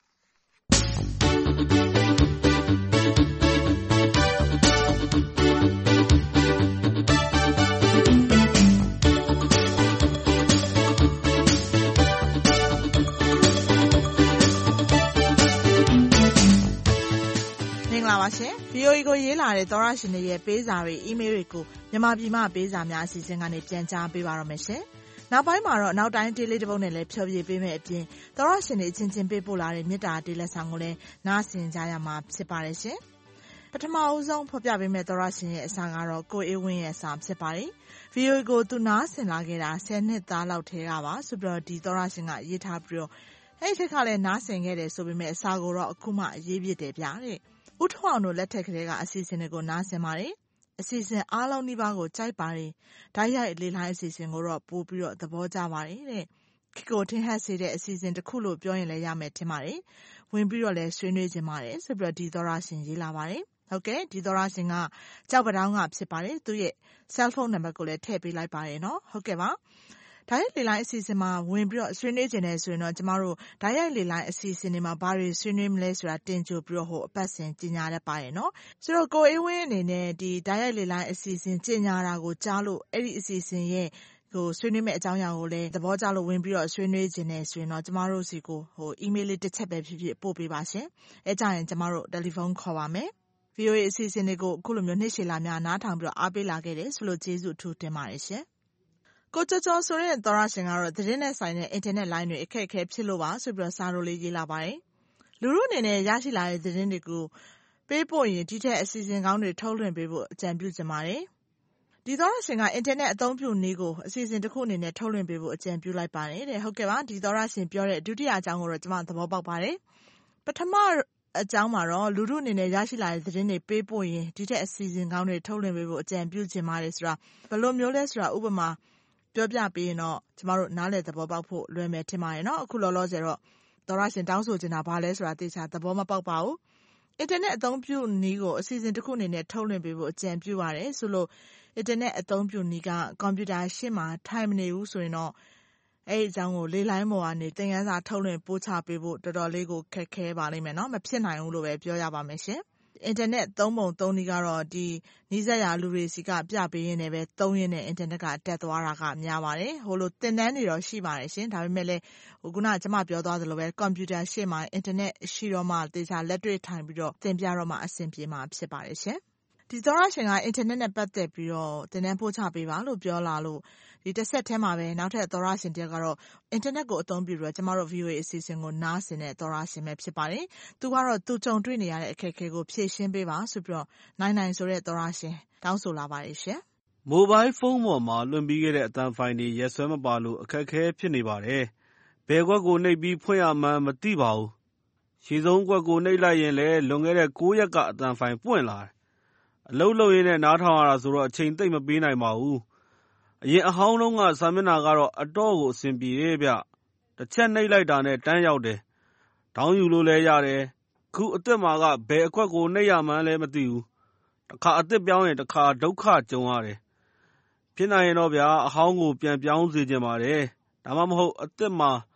ပါရှင် VOA ကိုရေးလာတဲ့သောရရှင်တွေရဲ့ပေးစာတွေအီးမေးလ်တွေကိုမြန်မာပြည်မှပေးစာများအစီအစဉ်ကနေပြန်ကြားပေးပါရမယ်ရှင်။နောက်ပိုင်းမှာတော့နောက်တိုင်းတေးလေးတစ်ပုဒ်နဲ့လည်းဖြောပြပေးမယ်အပြင်သောရရှင်တွေအချင်းချင်းပေးပို့လာတဲ့မေတ္တာတေးလက်ဆောင်ကိုလည်းနားဆင်ကြရမှာဖြစ်ပါတယ်ရှင်။ပထမအဦးဆုံးဖော်ပြပေးမယ့်သောရရှင်ရဲ့အစာကတော့ကိုအေးဝင်းရဲ့အစာဖြစ်ပါတယ်။ VOA ကိုသူနားဆင်လာခဲ့တာ10 နှစ်သားလောက်ထဲကပါဆိုပြီးတော့ဒီသောရရှင်ကရေးထားပြီးတော့အဲ့ဒီထက်ကလည်းနားဆင်ခဲ့တယ်ဆိုပေမဲ့အစာကိုတော့အခုမှရေးပြတယ်ဗျတဲ့။ဦးထွန်းအောင်တို့လက်ထက်ကလေးကအစီအစဉ်တွေကိုနားဆင်ပါတယ်။အစီအစဉ်အားလုံးနှိပါကိုကြိုက်ပါတယ်။ဓာတ်ရိုက်လေလိုင်းအစီအစဉ်ကိုတော့ပို့ပြီးတော့သဘောကျပါတယ်တဲ့။ခေကိုထင်ဟပ်စေတဲ့အစီအစဉ်တစ်ခုလို့ပြောရင်လည်းရမယ်ထင်ပါတယ်။ဝင်ပြီးတော့လည်းဆွေးနွေးကြပါတယ်ဆိုပြီးတော့ဒီသောရရှင်ရေးလာပါတယ်။ဟုတ်ကဲ့ဒီသောရရှင်ကကြောက်ပတောင်းကဖြစ်ပါတယ်။သူရဲ့ cell phone နံပါတ်ကိုလည်းထည့်ပေးလိုက်ပါတယ်နော်။ဟုတ်ကဲ့ပါ။ဓာတ်ရိုက်လေလိုင်းအစီအစဉ်မှာဝင်ပြီးတော့ဆွေးနွေးကြတယ်ဆိုရင်တော့ကျမတို့ဓာတ်ရိုက်လေလိုင်းအစီအစဉ်တွေမှာဘာတွေဆွေးနွေးမလဲဆိုတာတင်ကြိုပြီးတော့အပတ်စဉ်ကြီးညာတတ်ပါတယ်နော်ဆိုတော့ကိုအေးဝင်းအနေနဲ့ဒီဓာတ်ရိုက်လေလိုင်းအစီအစဉ်ကြီးညာတာကိုကြားလို့အဲ့ဒီအစီအစဉ်ရဲ့ကိုဆွေးနွေးမယ့်အကြောင်းအရာကိုလည်းသဘောကျလို့ဝင်ပြီးတော့ဆွေးနွေးကြတယ်ဆိုရင်တော့ကျမတို့စီကိုအီးမေးလ်လေးတစ်ချက်ပဲဖြစ်ဖြစ်ပို့ပေးပါရှင်အဲကြရင်ကျမတို့တယ်လီဖုန်းခေါ်ပါမယ် VOA အစီအစဉ်တွေကိုအခုလိုမျိုးနှိမ့်ရှည်လာများနားထောင်ပြီးတော့အားပေးလာခဲ့တယ်ဆိုလို့ကျေးဇူးအထူးတင်ပါတယ်ရှင်ကိုကျော်ကျော်ဆိုတဲ့သောရရှင်ကတော့သတင်းနဲ့ဆိုင်တဲ့အင်တာနက်လိုင်းတွေအခက်အခဲဖြစ်လို့ပါဆိုပြီးတော့စာရိုးလေးရေးလာပါတယ်။လူတို့အနေနဲ့ရရှိလာတဲ့သတင်းတွေကိုပေးပို့ရင်ဒီထက်အစီအစဉ်ကောင်းတွေထုတ်လွှင့်ပေးဖို့အကြံပြုချင်ပါတယ်။ဒီသောရရှင်ကအင်တာနက်အသုံးပြုနည်းကိုအစီအစဉ်တစ်ခုအနေနဲ့ထုတ်လွှင့်ပေးဖို့အကြံပြုလိုက်ပါတယ်တဲ့။ဟုတ်ကဲ့ပါဒီသောရရှင်ပြောတဲ့ဒုတိယအကြောင်းကိုတော့ကျွန်မသဘောပေါက်ပါတယ်။ပထမအကြောင်းမှာတော့လူတို့အနေနဲ့ရရှိလာတဲ့သတင်းတွေပေးပို့ရင်ဒီထက်အစီအစဉ်ကောင်းတွေထုတ်လွှင့်ပေးဖို့အကြံပြုချင်ပါတယ်ဆိုတာဘယ်လိုမျိုးလဲဆိုတာဥပမာပြောပြပေးရင်တော့ကျမတို့နားလည်သဘောပေါက်ဖို့လွယ်မယ်ထင်ပါတယ်နော်အခုလောလောဆယ်တော့သောရရှင်တောင်းဆိုချင်တာဘာလဲဆိုတာသိချာသဘောမပေါက်ပါဘူးအင်တာနက်အသုံးပြုနည်းကိုအစီအစဉ်တစ်ခုအနေနဲ့ထုတ်လွှင့်ပေးဖို့အကြံပြုပါတယ်ဆိုလို့အင်တာနက်အသုံးပြုနည်းကကွန်ပျူတာရှေ့မှာထိုင်မနေဘူးဆိုရင်တော့အဲ့ဒီအကြောင်းကိုလေလိုင်းပေါ်ကနေသင်ခန်းစာထုတ်လွှင့်ပို့ချပေးဖို့တော်တော်လေးကိုခက်ခဲပါလိမ့်မယ်နော်မဖြစ်နိုင်ဘူးလို့ပဲပြောရပါမယ်ရှင်အင်တာနက်သုံးပုံသုံးနည်းကတော့ဒီနီးစပ်ရာလူတွေစီကပြပေးရင်းနဲ့ပဲသုံးရင်းနဲ့အင်တာနက်ကတက်သွားတာကများပါတယ်ဟိုလိုသင်တန်းတွေတော့ရှိပါတယ်ရှင်ဒါပေမဲ့လည်းခုနကကျွန်မပြောသွားသလိုပဲကွန်ပျူတာရှေ့မှာအင်တာနက်ရှိတော့မှတေချာလက်တွေ့ထိုင်ပြီးတော့သင်ပြတော့မှအဆင်ပြေမှာဖြစ်ပါတယ်ရှင်ဒီသောရရှင်ကအင်တာနက်နဲ့ပတ်သက်ပြီးတော့သင်တန်းပို့ချပေးပါလို့ပြောလာလို့ဒီတစ်ဆက်ထဲမှာပဲနောက်ထပ်သောရရှင်တယောက်ကတော့အင်တာနက်ကိုအသုံးပြုပြီးတော့ကျမတို့ VOA အစီအစဉ်ကိုနားဆင်တဲ့သောရရှင်ပဲဖြစ်ပါတယ်။သူကတော့သူကြုံတွေ့နေရတဲ့အခက်အခဲကိုဖြေရှင်းပေးပါဆိုပြီးတော့နိုင်ဆိုတဲ့သောရရှင်တောင်းဆိုလာပါတယ်ရှင်
။မိုဘိုင်းဖုန်းပေါ်မှာလွှင့်ပြီးခဲ့တဲ့အသံဖိုင်တွေရက်စွဲမပါလို့အခက်အခဲဖြစ်နေပါတယ်။ဘယ်ကွက်ကိုနှိပ်ပြီးဖွင့်ရမှန်းမသိပါဘူး။ရှေ့ဆုံးကွက်ကိုနှိပ်လိုက်ရင်လည်းလွန်ခဲ့တဲ့9 ရက်ကအသံဖိုင်ပွင့်လာတယ်။အလုပ်လုပ်ရင်းနဲ့နားထောင်ရတာဆိုတော့အချိန်သိပ်မပေးနိုင်ပါဘူး။အရင်အဟောင်းတုန်းကစာမျက်နှာကတော့အတော့ကိုအဆင်ပြေတယ်ဗျ။တစ်ချက်နှိပ်လိုက်တာနဲ့တန်းရောက်တယ်။ဒေါင်းယူလို့လည်းရတယ်။ခုအသစ်မှာကဘယ်အခွက်ကိုနှိပ်ရမှန်းလည်းမသိဘူး။တစ်ခါအသစ်ပြောင်းရင်တစ်ခါဒုက္ခကြုံရတယ်။ဖြစ်နိုင်ရင်တော့ဗျာအဟောင်းကိုပြန်ပြောင်းစေချင်ပါတယ်။ဒါမှမဟုတ်အသစ်မှာ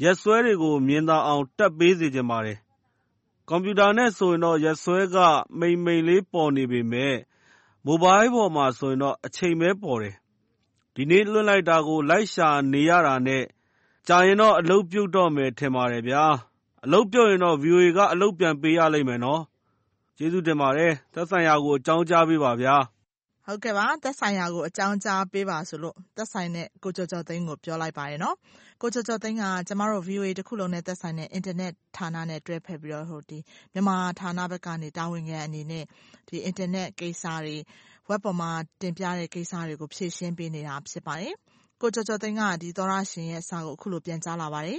ရက်စွဲတွေကိုမြင်သာအောင်တက်ပေးစေချင်ပါတယ်။ကွန်ပျူတာနဲ့ဆိုရင်တော့ရက်စွဲကမိန်လေးပေါ်နေပေမယ့်မိုဘိုင်းပေါ်မှာဆိုရင်တော့အချိန်ပဲပေါ်တယ်။ဒီနေ့လွှင့်လိုက်တာကိုလိုက်ရှာနေရတာနဲ့ကြာရင်တော့အလုပ်ပြုတ်တော့မယ်ထင်ပါတယ်ဗျာ။အလုပ်ပြုတ်ရင်တော့ VOA ကအလုပ်ပြန်ပေးရလိမ့်မယ်နော်။ကျေးဇူးတင်ပါတယ်။သက်ဆိုင်ရာကိုအကြောင်းကြားပေးပါဗျာ။
ဟုတ်ကဲ့ပါသက်ဆိုင်ရာကိုအကြောင်းကြားပေးပါဆိုလို့သက်ဆိုင်တဲ့ကိုကျော်ကျော်သိန်းကိုပြောလိုက်ပါတယ်နော်ကိုကျော်ကျော်သိန်းကကျမတို့ VOA တစ်ခုလုံးနဲ့သက်ဆိုင်တဲ့ internet ဌာနနဲ့တွဲဖက်ပြီးတော့ဒီမြန်မာဌာနဘက်ကနေတာဝန်ခံအနေနဲ့ဒီ internet ကိစ္စတွေ web ပေါ်မှာတင်ပြတဲ့ကိစ္စတွေကိုဖြည့်ရှင်းပေးနေတာဖြစ်ပါတယ်ကိုကျော်ကျော်သိန်းကဒီသောရရှင်ရဲ့စာကိုအခုလိုပြန်ကြားလာပါတယ်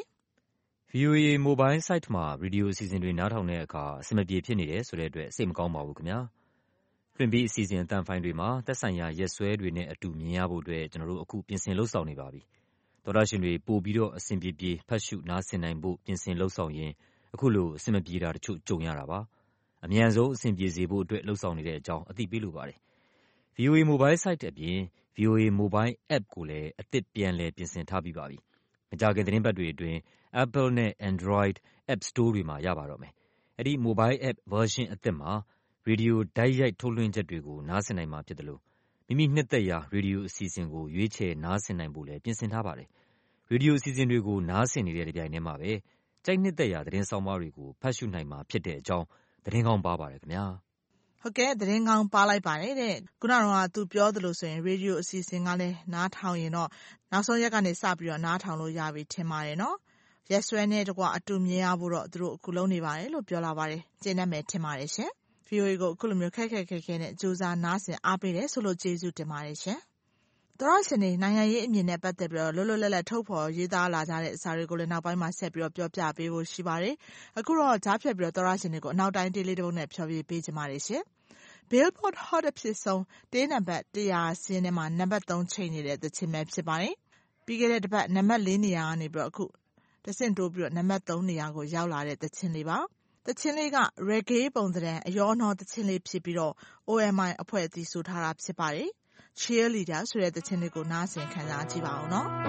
VOA Mobile Site မှာရေဒီယိုအစီအစဉ်တွေနားထောင်တဲ့အခါအဆင်မပြေဖြစ်နေတယ်ဆိုတဲ့အတွက်စိတ်မကောင်းပါဘူးခင်ဗျာလွှင့်ပြီးအစီအစဉ်အသံဖိုင်တွေမှာသက်ဆိုင်ရာရက်စွဲတွေနဲ့အတူမြင်ရဖို့အတွက်ကျွန်တော်တို့အခုပြင်ဆင်လှုပ်ဆောင်နေပါပြီ။သောတာရှင်တွေပို့ပြီးတော့အဆင်ပြေဖတ်ရှုနားဆင်နိုင်ဖို့ပြင်ဆင်လှုပ်ဆောင်ရင်အခုလိုအဆင်မပြေတာတချို့ကြုံရတာပါ။အမြန်ဆုံးအဆင်ပြေစေဖို့အတွက်လှုပ်ဆောင်နေတဲ့အကြောင်းအသိပေးလိုပါတယ်။ VOA Mobile Site အပြင် VOA Mobile App ကိုလည်းအသစ်ပြန်လည်ပြင်ဆင်ထားပြီးပါပြီ။မကြာခင်သတင်းပတ်တွေအတွင်း Apple နဲ့ Android App Store တွေမှာရပါတော့မယ်။အဲ့ဒီ Mobile App version အသစ်မှာရေဒီယိုတိုက်ရိုက်ထုတ်လွှင့်ချက်တွေကိုနားဆင်နိုင်မှာဖြစ်တယ်လို့မိမိနှစ်သက်ရာရေဒီယိုအစီအစဉ်ကိုရွေးချယ်နားဆင်နိုင်ဖို့လည်းပြင်ဆင်ထားပါတယ်။ရေဒီယိုအစီအစဉ်တွေကိုနားဆင်နေတဲ့ကြိုင်ထဲမှာပဲကြိုက်နှစ်သက်ရာသတင်းဆောင်မတွေကိုဖတ်ရှုနိုင်မှာဖြစ်တဲ့အကြောင်းသတင်းကောင်းပါပါတယ်ခင်ဗျာ
။ဟုတ်ကဲ့သတင်းကောင်းပါလိုက်ပါတယ်တဲ့ခုနကတော့သူပြောသလိုဆိုရင်ရေဒီယိုအစီအစဉ်ကလည်းနားထောင်ရင်တော့နောက်ဆုံးရက်ကနေစပြီးတော့နားထောင်လို့ရပြီထင်ပါတယ်နော်။ရက်စွဲနဲ့တကွအတူမြင်ရဖို့တော့သူတို့အခုလုံးနေပါတယ်လို့ပြောလာပါတယ်။ကျင်းတတ်မယ်ထင်ပါတယ်ရှင်။ VOA ကိုအခုလိုမျိုးခက်ခဲနဲ့ကြိုးစားနားဆင်အားပေးတယ်ဆိုလို့ကျေးဇူးတင်ပါတယ်ရှင်။သောရရှင်တွေနိုင်ငံရေးအမြင်နဲ့ပတ်သက်ပြီးတော့လွတ်လွတ်လပ်လပ်ထုတ်ဖော်ရေးသားလာကြတဲ့အစာတွေကိုလည်းနောက်ပိုင်းမှာဆက်ပြီးတော့ပြောပြပေးဖို့ရှိပါတယ်။အခုတော့ကြားဖြတ်ပြီးတော့သောရရှင်တွေကိုအနောက်တိုင်းတေးလေးတစ်ပုဒ်နဲ့ဖြောပြပေးကြပါရစေ။ Billboard Hot အဖြစ်ဆုံးတေးနံပါတ်100ဆင်းထဲမှာနံပါတ်3ချိန်နေတဲ့သချင်းပဲဖြစ်ပါတယ်။ပြီးခဲ့တဲ့တစ်ပတ်နံပါတ်4နေရာကနေပြီးတော့အခုတဆင့်တိုးပြီးတော့နံပါတ်3နေရာကိုရောက်လာတဲ့သချင်းလေးပါ။သချင်းလေးက reggae ပုံစံအရောအနှောသချင်းလေးဖြစ်ပြီးတော့ OMI အဖွဲ့အစည်းဆိုထားတာဖြစ်ပါတယ်။ Cheerleader ဆိုတဲ့သချင်းလေးကိုနားဆင်ခံစားကြည့်ပါအောင်နော်။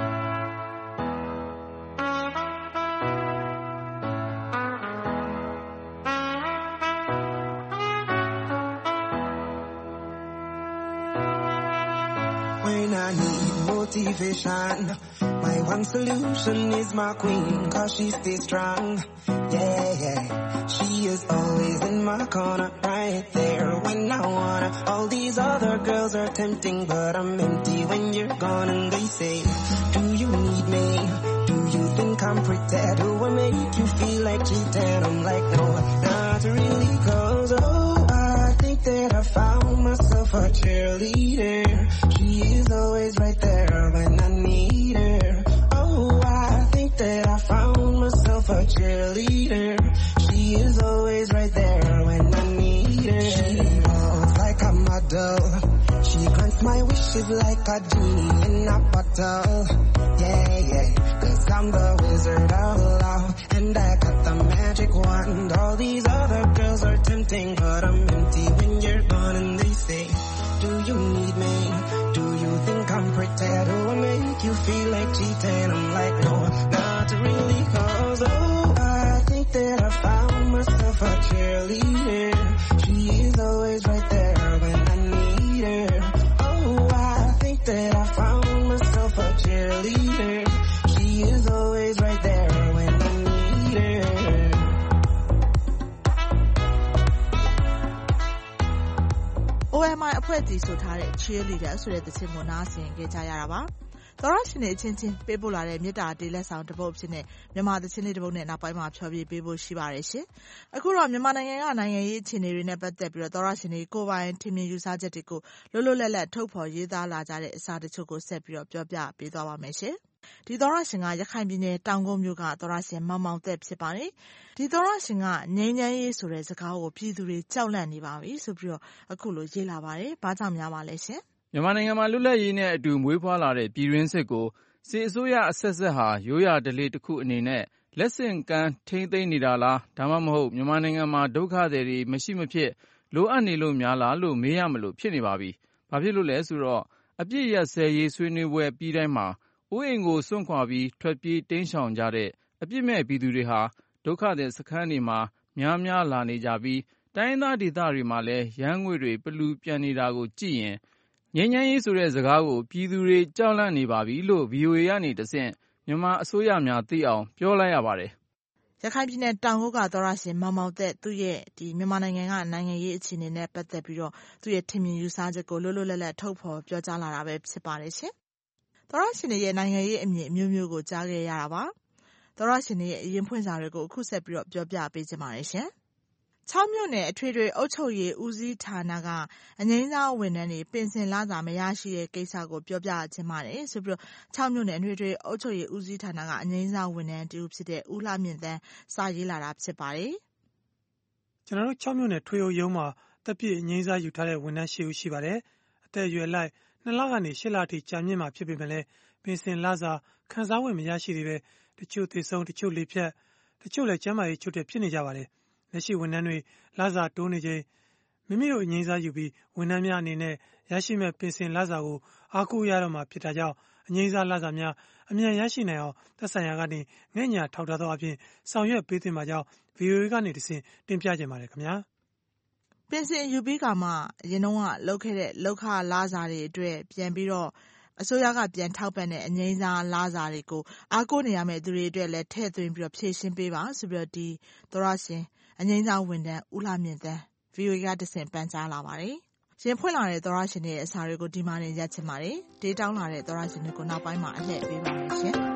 When I need motivation, my one solution is my queen, 'cause she stays strong. Yeah. She is always in my corner, right there when I wanna. All these other girls are tempting, but I'm empty when you're gone. And they say, do you need me? Do you think I'm pretty? Do I make you feel like cheating? I'm like, no, not really, 'cause I think that I found myself a cheerleader. She is always right there when I need her. I think that I found myself a cheerleader. She is always right there when I need her. She walks like a model. She grants my wishes like a genie in a bottle. Yeah. 'Cause I'm the wizard of love, and I got the magic wand. All these other girls are tempting, but I'm empty when you're gone. And they say, do you need me? Do you think I'm pretty? Do I make you feel like cheating? I'm like, no, not really, 'cause I think that I found myself a cheerleader. She is always right there when I need her. I think that I found myself a cheerleader. She is always right there when I need her.
OMI အဖွဲ့အစည်းဆိုထားတဲ့ Cheerleader ဆိုတဲ့သချင်းကိုနားဆင်ကြရတာပါ။သောရရှင်တွေအချင်းချင်းပေးပို့လာတဲ့မေတ္တာတေးလက်ဆောင်တစ်ပုဒ်ဖြစ်တဲ့မြန်မာသချင်းလေးတစ်ပုဒ်နဲ့နောက်ပိုင်းမှာဖြောပြပေးဖို့ရှိပါတယ်ရှင်။အခုတော့မြန်မာနိုင်ငံကနိုင်ငံရေးအခြေအနေတွေနဲ့ပတ်သက်ပြီးတော့သောရရှင်တွေကိုယ်ပိုင်ထင်မြင်ယူဆချက်တွေကိုလွတ်လွတ်လပ်လပ်ထုတ်ဖော်ရေးသားလာကြတဲ့အစာတချို့ကိုဆက်ပြီးတော့ပြောပြပေးသွားပါမယ်ရှင်။ဒီသောရရှင်ကရခိုင်ပြည်နယ်တောင်ကုန်းမြို့ကသောရရှင်မောင်မောင်သက်ဖြစ်ပါတယ်။ဒီသောရရှင်ကငြိမ်းချမ်းရေးဆိုတဲ့စကားကိုပြည်သူတွေကြောက်လန့်နေပါပြီဆိုပြီးတော့အခုလိုရေးလာပါတယ်။ဘာကြောင့်များပါလဲရှင်
။မြန်မာနိုင်ငံမှာလွတ်လပ်ရေးနဲ့အတူမွေးဖွားလာတဲ့ပြည်တွင်းစစ်ကိုစစ်အစိုးရအဆက်ဆက်ဟာရိုးရာဓလေ့တစ်ခုအနေနဲ့လက်ဆင့်ကမ်းထိန်းသိမ်းနေတာလားဒါမှမဟုတ်မြန်မာနိုင်ငံမှာဒုက္ခသည်တွေမရှိမဖြစ်လိုအပ်နေလို့များလားလို့မေးရမလို့ဖြစ်နေပါပြီ။ဘာဖြစ်လို့လဲဆိုတော့အပြစ်ရစဲရေးဆွေးနွေးပွဲပြီးတိုင်းမှာအိုးအိမ်ကိုစွန့်ခွာပြီးထွက်ပြေးတိမ်းရှောင်ကြတဲ့အပြစ်မဲ့ပြည်သူတွေဟာဒုက္ခသည်စခန်းတွေမှာများများလာနေကြပြီးတိုင်းဒေသတွေမှာလည်းရန်ငွေတွေပလူပြန်နေတာကိုကြည့်ရင်ငြိမ်းချမ်းရေးဆိုတဲ့စကားကိုပြည်သူတွေကြောက်လန့်နေပါပြီလို့ VOA ကနေတဆင့်မြန်မာအစိုးရများသိအောင်ပြောလိုက်ရပါတယ်
ရခိုင်ပြည်နယ်တောင်ကုတ်ကသောရရှင်မောင်မောင်သက်သူ့ရဲ့မြန်မာနိုင်ငံကနိုင်ငံရေးအခြေအနေနဲ့ပတ်သက်ပြီးတော့သူ့ရဲ့ထင်မြင်ယူဆချက်ကိုလွတ်လွတ်လပ်လပ်ထုတ်ဖော်ပြောကြားလာတာပဲဖြစ်ပါတယ်ရှင်။သောရရှင်ရဲ့နိုင်ငံရေးအမြင်အမျိုးမျိုးကိုကြားခဲ့ရတာပါ။သောရရှင်ရဲ့အရင်ဖွင့်စာတွေကိုအခုဆက်ပြီးတော့ပြောပြပေးချင်ပါတယ်ရှင်။6မြို့နယ်အထွေထွေအုပ်ချုပ်ရေးဦးစီးဌာနကအငြိမ်းစားဝန်ထမ်းတွေပင်စင်လစာမရရှိတဲ့ကိစ္စကိုပြောပြချင်ပါတယ်ဆိုပြီးတော့6မြို့နယ်အထွေထွေအုပ်ချုပ်ရေးဦးစီးဌာနကအငြိမ်းစားဝန်ထမ်းတူဖြစ်တဲ့ဦးလှမြင့်တန်းစာရေးလာတာဖြစ်ပါတယ်
။ကျွန်တော်တို့6မြို့နယ်ထွေအုပ်ရုံးမှာတပ်ပြည့်အငြိမ်းစားယူထားတဲ့ဝန်ထမ်း10ဦးရှိပါတယ်။အသက်အရွယ်လိုက်2လကနေ8လအထိကြာမြင့်မှာဖြစ်ပေမဲ့လည်းပင်စင်လစာခန်းစားဝင်မရရှိသေးပဲတချို့သေဆုံးတချို့လေဖြတ်တချို့လည်းကျန်းမာရေးချို့တဲ့ဖြစ်နေကြပါတယ်လက်ရှိဝန်ထမ်းတွေလစာတိုးနေချိန်မိမိတို့အငြိမ်းစားယူပြီးဝန်ထမ်းများအနေနဲ့ရရှိမဲ့ပင်စင်လစာကိုအားကိုးရတော့မှာဖြစ်တာကြောင့်အငြိမ်းစားလစာများအမြန်ရရှိနိုင်အောင်သက်ဆိုင်ရာကနေငဲ့ညာထောက်ထားသောအပြင်ဆောင်ရွက်ပေးသင့်ပါကြောင်း VOA ကနေတဆင့်တင်ပြကြပါတယ်ခင်ဗျာ
ပင်စင်ယူပြီးကမှအရင်တော့လောက်ခဲ့တဲ့လောက်ခလစာတွေအတွက်ပြန်ပြီးတော့အစိုးရကပြန်ထောက်ပံ့တဲ့အငြိမ်းစားလစာတွေကိုအားကိုးနေရမယ့်သူတွေအတွက်လည်းထည့်သွင်းပြီးတော့ဖြည့်ရှင်းပေးပါဆိုပြီးတော့ဒီသောရရှင်အငြိမ်းစားဝန်ထမ်းဦးလှမြင့်တန်း VOA ကတဆင့်ပန်ကြားလာပါတယ်။ရင်ဖွင့်လာတဲ့သောရရှင်ရဲ့အစာတွေကိုဒီမှာနေရချင်ပါတယ်။ဒေးတောင်းလာတဲ့သောရရှင်တွေကိုနောက်ပိုင်းမှာအလှည့်ပေးပါမယ်ရှင်။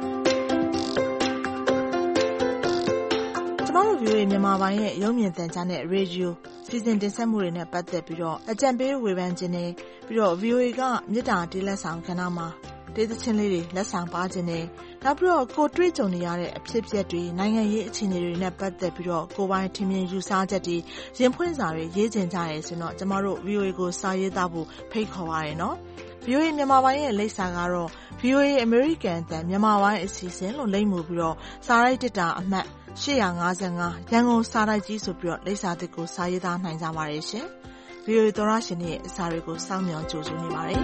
ကျမတို့ VOA မြန်မာပိုင်းရဲ့ရုပ်မြင်သံကြားနဲ့ရေဒီယိုစီစဉ်တင်ဆက်မှုတွေနဲ့ပတ်သက်ပြီးတော့အကြံပေးဝေဖန်ခြင်းနဲ့ပြီးတော့ VOA ကမြစ်တာတေးလက်ဆောင်ခဏမှာတေးသချင်းလေးတွေလက်ဆောင်ပါခြင်းနဲ့နောက်ပြီးတော့ကိုတွေ့ကြုံနေရတဲ့အဖြစ်အပျက်တွေနိုင်ငံရေးအခြေအနေတွေနဲ့ပတ်သက်ပြီးတော့ကိုယ်ပိုင်ထင်မြင်ယူဆချက်တွေရင်ဖွင့်စာတွေရေးကျင်ကြရဲဆိုတော့ကျမတို့ VOA ကိုစာရေးသားဖို့ဖိတ်ခေါ်ပါရနော် VOA မြန်မာပိုင်းရဲ့လိပ်စာကတော့ VOA American တန်မြန်မာပိုင်းအစီအစဉ်လို့လိပ်မှုပြီးတော့စာရိုက်တစ်တာအမှတ်855ရန်ကုန်စာတိုက်ကြီးဆိုပြီးတော့လိပ်စာသစ်ကိုစာရေးသားနိုင်ကြပါတယ်ရှင် VOA သောရရှင်ရဲ့အစာတွေကိုစောင့်မျှော်ကြိုဆိုနေပါတယ်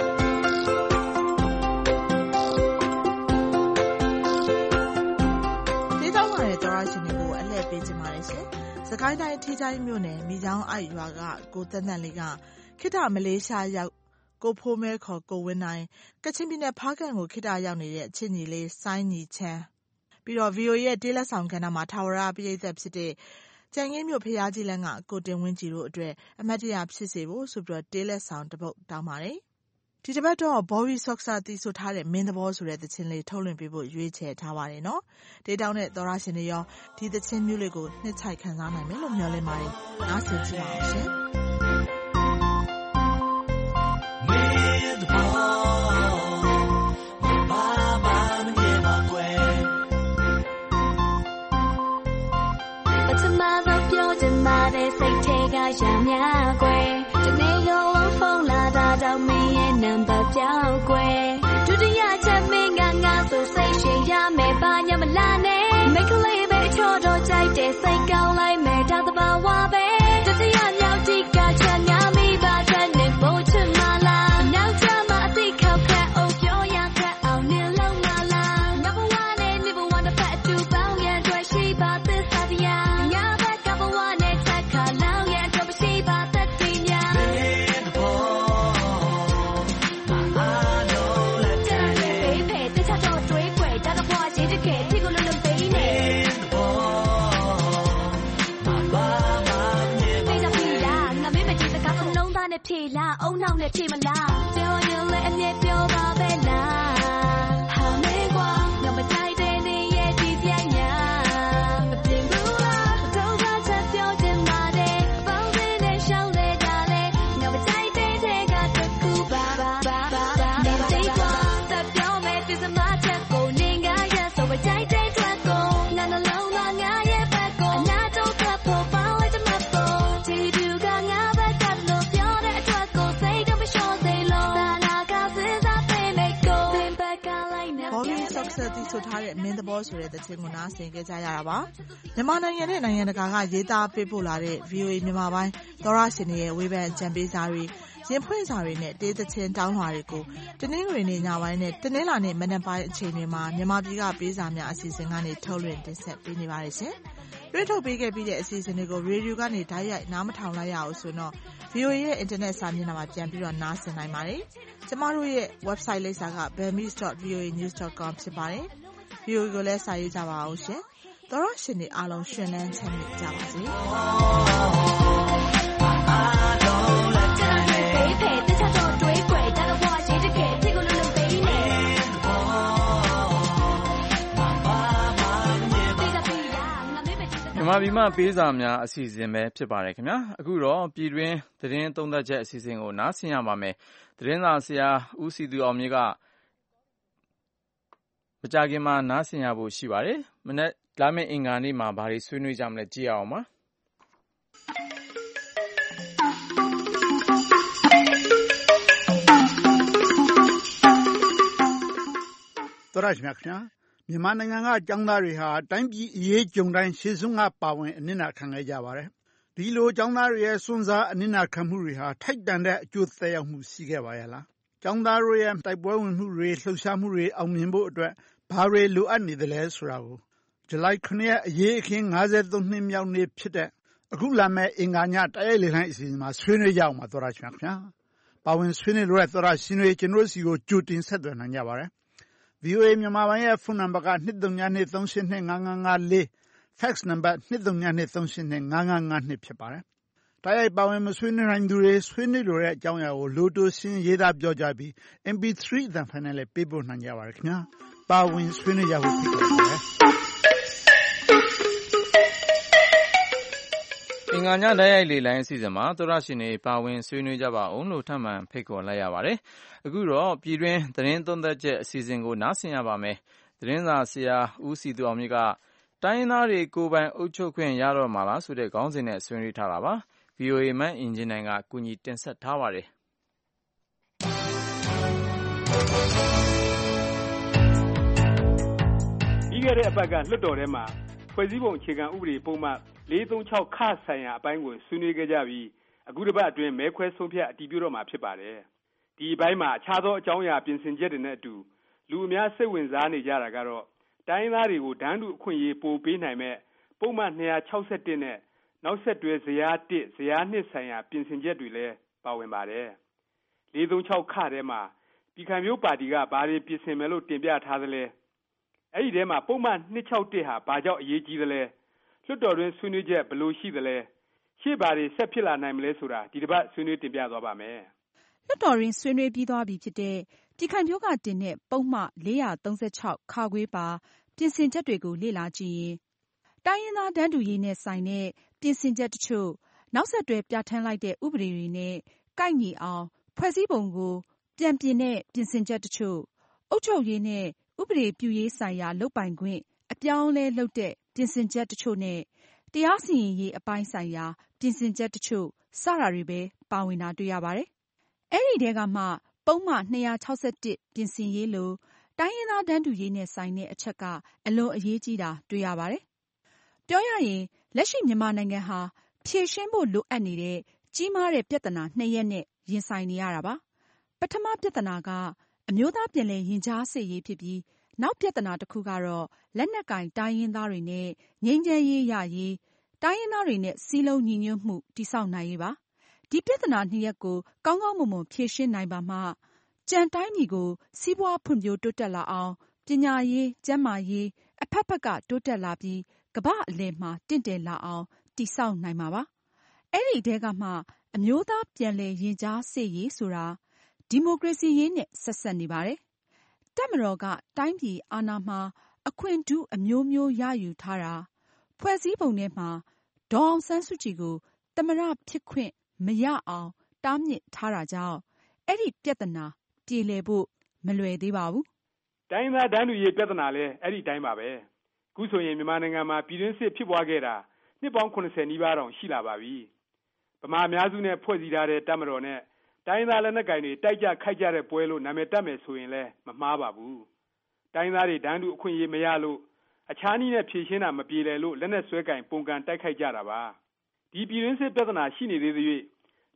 စကိုင်းတိုင်းထီးချိုင်းမြို့နယ်မိချောင်းအိုက်ရွာကကိုတန်းတန်းလေးကခေတ္တမလေးရှားရောက်ကိုဖိုးမဲခေါ်ကိုဝင်းနိုင်ကချင်ပြည်နယ်ဖားကန့်ကိုခေတ္တရောက်နေတဲ့အချင်းကြီးလေးစိုင်းညီချမ်းပြီးတော့ VOA ရဲ့တေးလက်ဆောင်ကဏ္ဍမှာထာဝရပရိသတ်ဖြစ်တဲ့ကြံငင်းမြို့ဖျားကြီးလန်းကကိုတင်ဝင်းကြီးတို့အတွက်အမတ်တရဖြစ်စေဖို့ဆိုပြီးတော့တေးလက်ဆောင်တစ်ပုဒ်တောင်းပါတယ်ဒီတစ်ပတ်တော့ Bobby Soxer တီးဆိုထားတဲ့မင်းသဘောဆိုတဲ့သချင်းလေးထုတ်လွှင့်ပေးဖို့ရွေးချယ်ထားပါတယ်နော်ဒေးတောင်းတဲ့သောရရှင်တွေရောဒီသချင်းမျိုးလေးကိုနှစ်ချိုက်ခံစားနိုင်မယ်လို့မျှော်လင့်ပါတယ်နားဆင်ကြည့်ပါဦးရှင်မင်းသဘောဘာမှမမြင်ပါကွယ်ပထမဆုံးပြောချင်တဲ့စိတ်ထဲကရများကွယ်ဒီနေ့ရောဖုန်းလာတာတော့မင်းရဲ့နံပါတ်ပြောင်းကွယ်ဒုတိယချက်မင်းကငါဆိုစိတ်ရှင်ရမယ်ဘာညမလာနဲ့မိတ်ကလေးပဲချောတော့ကြိုက်တဲ့စိတ်ကောင်းလိုက်မယ်ဒါသဘာဝပဲတတိယမြောက်တိကချက်ငါမိပါတဲ့နေဖို့ချင်မလားနောက်ကျမှအသိခောက်ခတ်အောင်ပြောရခက်အောင်နေလုံးမလား Number 1နဲ့ Number 1တစ်ဖက်အတူပေါင်းရန်တွေ့ရှိပါသစ္စာတရားငါဘက်ကဘဝနဲ့ချက်ခါလောင်းရန်တွေ့ရှိပါသတ္တိများဖြေလားအုံနောက်နဲ့ဖြေမလားပြောရင်လည်းအမြဲပြောပါပဲလားဟာမေးကွာငါမကြိုက်တဲ့နေရဲ့ဒီပြညာမပြင်ဘူးလားတော့ကချက်ပြောချင်ပါတယ်ပေါင်းစင်းနဲ့ရှောင်းလေကြလေငါမကြိုက်တဲ့တဲ့ကတကူပါနေစိတ်ကွာသက်ပြောမယ်ဒီစမချက်ကိုနေငါရဲ့ဆိုမကြိုက်တဲ့အတွက်ကိုငါနှလုံးသားငါရဲ့ဘက်ကိုအနာတော့ကဖို့ပေါင်းလိုက်မှဖို့ဒီသူကငါဘက်ကလို့ပြောဆိုထားတဲ့မင်းသဘောဆိုတဲ့သချင်းကိုနားဆင်ကြကြရတာပါမြန်မာနိုင်ငံနဲ့နိုင်ငံတကာကရေးသားပေးပို့လာတဲ့ VOA မြန်မာပိုင်းသောရရှင်တွေရဲ့ဝေဖန်အကြံပေးစာတွေရင်ဖွင့်စာတွေနဲ့တေးသချင်းတောင်းလွှာတွေကိုတနင်္ဂနွေနေ့ညပိုင်းနဲ့တနင်္လာနေ့မနက်ပိုင်းအချိန်တွေမှာမြန်မာပြည်ကပေးစာများအစီအစဉ်ကနေထုတ်လွှင့်တင်ဆက်ပေးနေပါတယ်ရှင်။တွေ့ထုတ်ပေးခဲ့ပြီးတဲ့အစီအစဉ်တွေကိုရေဒီယိုကနေဓာတ်ရိုက်နားမထောင်လိုက်ရအောင်ဆိုတော့ VOA ရဲ့ internet စာမျက်နှာမှာပြန်ပြီးတော့နားဆင်နိုင်ပါတယ်။ကျမတို့ရဲ့ website လိပ်စာက burmese.voanews.com ဖြစ်ပါတယ်။ VOA ကိုလည်းစာရေးကြပါအောင်ရှင်။သောရရှင်တွေအားလုံးရှင်လန်းချမ်းမြေ့ကြပါစေ။
မြန်မာပြည်မှပေးစာများအစီအစဉ်ပဲဖြစ်ပါတယ်ခင်ဗျာအခုတော့ပြည်တွင်းသတင်းသုံးသပ်ချက်အစီအစဉ်ကိုနားဆင်ရပါမယ်သတင်းစာဆရာဦးစီသူအောင်မြင့်ကမကြခင်မှာနားဆင်ရဖို့ရှိပါတယ်မနေ့လာမယ့်အင်္ဂါနေ့မှာဘာတွေဆွေးနွေးကြမလဲကြည့်အောင်ပါ
သောရရှိမြခင်မြန်မာနိုင်ငံကကျောင်းသားတွေဟာတိုင်းပြည်အရေးကြုံတိုင်းရှေ့ဆုံးကပါဝင်အနစ်နာခံခဲ့ကြပါတယ်။ဒီလိုကျောင်းသားတွေရဲ့စွန့်စားအနစ်နာခံမှုတွေဟာထိုက်တန်တဲ့အကျိုးသက်ရောက်မှုရှိခဲ့ပါရဲ့လား။ကျောင်းသားတို့ရဲ့တိုက်ပွဲဝင်မှုတွေလှုပ်ရှားမှုတွေအောင်မြင်ဖို့အတွက်ဘာတွေလိုအပ်နေသလဲဆိုတာကိုဇူလိုင်9ရက်အရေးအခင်း53နှစ်မြောက်နေ့ဖြစ်တဲ့အခုလာမယ့်အင်္ဂါညတိုက်ရိုက်လေလှိုင်းအစီအစဉ်မှာဆွေးနွေးကြအောင်ပါသောရရှိမြခင်။ပါဝင်ဆွေးနွေးလို့ရသောရရှင်တွေကျွန်တော်စီကိုကြိုတင်ဆက်သွယ်နိုင်ကြပါတယ်။ VOA မြန်မာပိုင်းရဲ့ဖုန်းနံပါတ်က23923855554 fax နံပါတ်23923855552ဖြစ်ပါတယ်။တိုက်ရိုက်ပါဝင်မဆွေးနွေးနိုင်သူတွေဆွေးနွေးလိုတဲ့အကြောင်းအရာကိုလိုတိုရှင်းရေးသားပြောကြပြီး MP3 အသံဖိုင်နဲ့လည်းပေးပို့နိုင်ကြပါတယ်ခင်ဗျာ။ပါဝင်ဆွေးနွေးကြဖို့ဖိတ်ခေါ်ပါတယ်။
အင်္ဂါညတိုက်ရိုက်လေလိုင်းအစီအစဉ်မှာသောရရှင်တွေပါဝင်ဆွေးနွေးကြပါအောင်လို့ထပ်မံဖိတ်ခေါ်လိုက်ရပါတယ်။အခုတော့ပြည်တွင်းသတင်းသုံးသပ်ချက်အစီအစဉ်ကိုနားဆင်ရပါမယ်။သတင်းစာဆရာဦးစီသူအောင်မြင့်ကတိုင်းရင်းသားတွေကိုယ်ပိုင်အုပ်ချုပ်ခွင့်ရတော့မှာလားဆိုတဲ့ခေါင်းစဉ်နဲ့ဆွေးနွေးထားတာပါ။ VOA မန်အင်ဂျင်နိုင်ကကူညီတင်ဆက်ထားပါတယ်
။ပြီးခဲ့တဲ့အပတ်ကလွှတ်တော်ထဲမှာဖွဲ့စည်းပုံအခြေခံဥပဒေပုံမှန်436ခဆိုင်ရာအပိုင်းကိုဆွေးနွေးခဲ့ကြပြီးအခုတစ်ပတ်အတွင်းမဲခွဲဆုံးဖြတ်အတည်ပြုတော့မှာဖြစ်ပါတယ်။ဒီအပိုင်းမှာအခြားသောအကြောင်းအရာပြင်ဆင်ချက်တွေနဲ့အတူလူအများစိတ်ဝင်စားနေကြတာကတော့တိုင်းသားတွေကိုဒန်းတူအခွင့်အရေးပိုပေးနိုင်မဲ့ပုံမှန်261နဲ့နောက်ဆက်တွဲဇယား1ဇယား2ဆိုင်ရာပြင်ဆင်ချက်တွေလည်းပါဝင်ပါတယ်။436ခထဲမှာပြည်ခိုင်မျိုးပါတီကဘာတွေပြင်ဆင်မယ်လို့တင်ပြထားသလဲ။အဲ့ဒီထဲမှာပုံမှန်261ဟာဘာကြောင့်အရေးကြီးသလဲ။လွှတ်တော်တွင်ဆွေးနွေးချက်ဘယ်လိုရှိသလဲရှေ့ဘာတွေဆက်ဖြစ်လာနိုင်မလဲဆိုတာဒီတစ်ပတ်ဆွေးနွေးတင်ပြသွားပါမယ်
။လွှတ်တော်တွင်ဆွေးနွေးပြီးသွားပြီဖြစ်တဲ့ပြည်ခိုင်ဖြိုးကတင်တဲ့ပုံမှ436ခါခွေးပါပြင်ဆင်ချက်တွေကိုလေ့လာကြည့်ရင်တိုင်းရင်းသားတန်းတူရေးနဲ့ဆိုင်တဲ့ပြင်ဆင်ချက်တချို့နောက်ဆက်တွဲပြဋ္ဌာန်းလိုက်တဲ့ဥပဒေတွေနဲ့ကိုက်ညီအောင်ဖွဲ့စည်းပုံကိုပြန်ပြင်တဲ့ပြင်ဆင်ချက်တချို့အုပ်ချုပ်ရေးနဲ့ဥပဒေပြုရေးဆိုင်ရာလုပ်ပိုင်ခွင့်အပြောင်းအလဲလုပ်တဲ့ပြင်ဆင်ချက်တချို့နဲ့တရားစီရင်ရေးအပိုင်းဆိုင်ရာပြင်ဆင်ချက်တချို့စတာတွေပဲပါဝင်တာတွေ့ရပါတယ်။အဲ့ဒီထဲကမှပုံမှန်261ပြင်ဆင်ရေးလိုတိုင်းရင်းသားတန်းတူရေးနဲ့ဆိုင်တဲ့အချက်ကအလွန်အရေးကြီးတာတွေ့ရပါတယ်။ပြောရရင်လက်ရှိမြန်မာနိုင်ငံဟာဖြေရှင်းဖို့လိုအပ်နေတဲ့ကြီးမားတဲ့ပြဿနာ2ရပ်နဲ့ရင်ဆိုင်နေရတာပါ။ပထမပြဿနာကအမျိုးသားပြန်လည်ရင်ကြားစေ့ရေးဖြစ်ပြီးနောက်ပြဿနာတစ်ခုကတော့လက်နက်ကင်တိုင်းရင်းသားတွေနဲ့ငြိမ်းချမ်းရေးရရေးတိုင်းရင်းသားတွေနဲ့စည်းလုံးညီညွတ်မှုတည်ဆောက်နိုင်ရေးပါ။ဒီပြဿနာ2ရပ်ကိုကောင်းကောင်းမွန်မွန်ဖြေရှင်းနိုင်ပါမှကြံတိုင်းပြည်ကိုစီးပွားဖွံ့ဖြိုးတိုးတက်လာအောင်ပညာရေးကျန်းမာရေးအဖက်ဖက်ကတိုးတက်လာပြီးကမ္ဘာအလယ်မှာတင့်တယ်လာအောင်တည်ဆောက်နိုင်မှာပါ။အဲ့ဒီထဲကမှအမျိုးသားပြန်လည်ရင်ကြားစေ့ရေးဆိုတာဒီမိုကရေစီရေးနဲ့ဆက်ဆက်နေပါတယ်။တပ်မတော်ကတိုင်းပြည်အာဏာမှာအခွင့်ထူးအမျိုးမျိုးရယူထားတာဖွဲ့စည်းပုံထဲမှာဒေါ်အောင်ဆန်းစုကြည်ကိုသမ္မတဖြစ်ခွင့်မရအောင်တားမြစ်ထားတာကြောင့်အဲ့ဒီပြဿနာပြေလည်ဖို့မလွယ်သေးပါဘူး
။တိုင်းသားတန်းတူရေးပြဿနာလည်းအဲ့ဒီတိုင်းပါပဲ။ခုဆိုရင်မြန်မာနိုင်ငံမှာပြည်တွင်းစစ်ဖြစ်ပွားခဲ့တာနှစ်ပေါင်း80နီးပါးတောင်ရှိလာပါပြီ။ဗမာအများစုနဲ့ဖွဲ့စည်းထားတဲ့တပ်မတော်နဲ့တိုင်းသားလက်နက်ကိုင်တွေတိုက်ကြခိုက်ကြတဲ့ပွဲလို့နာမည်တက်မယ်ဆိုရင်လည်းမမှားပါဘူး။တိုင်းသားတွေတန်းတူအခွင့်အရေးမရလို့အခြားနည်းနဲ့ဖြေရှင်းတာမပြေလည်လို့လက်နက်ဆွဲကင်ပုံကန်တိုက်ခိုက်ကြတာပါ။ဒီပြည်တွင်းစစ်ပြဿနာရှိနေသေးသ၍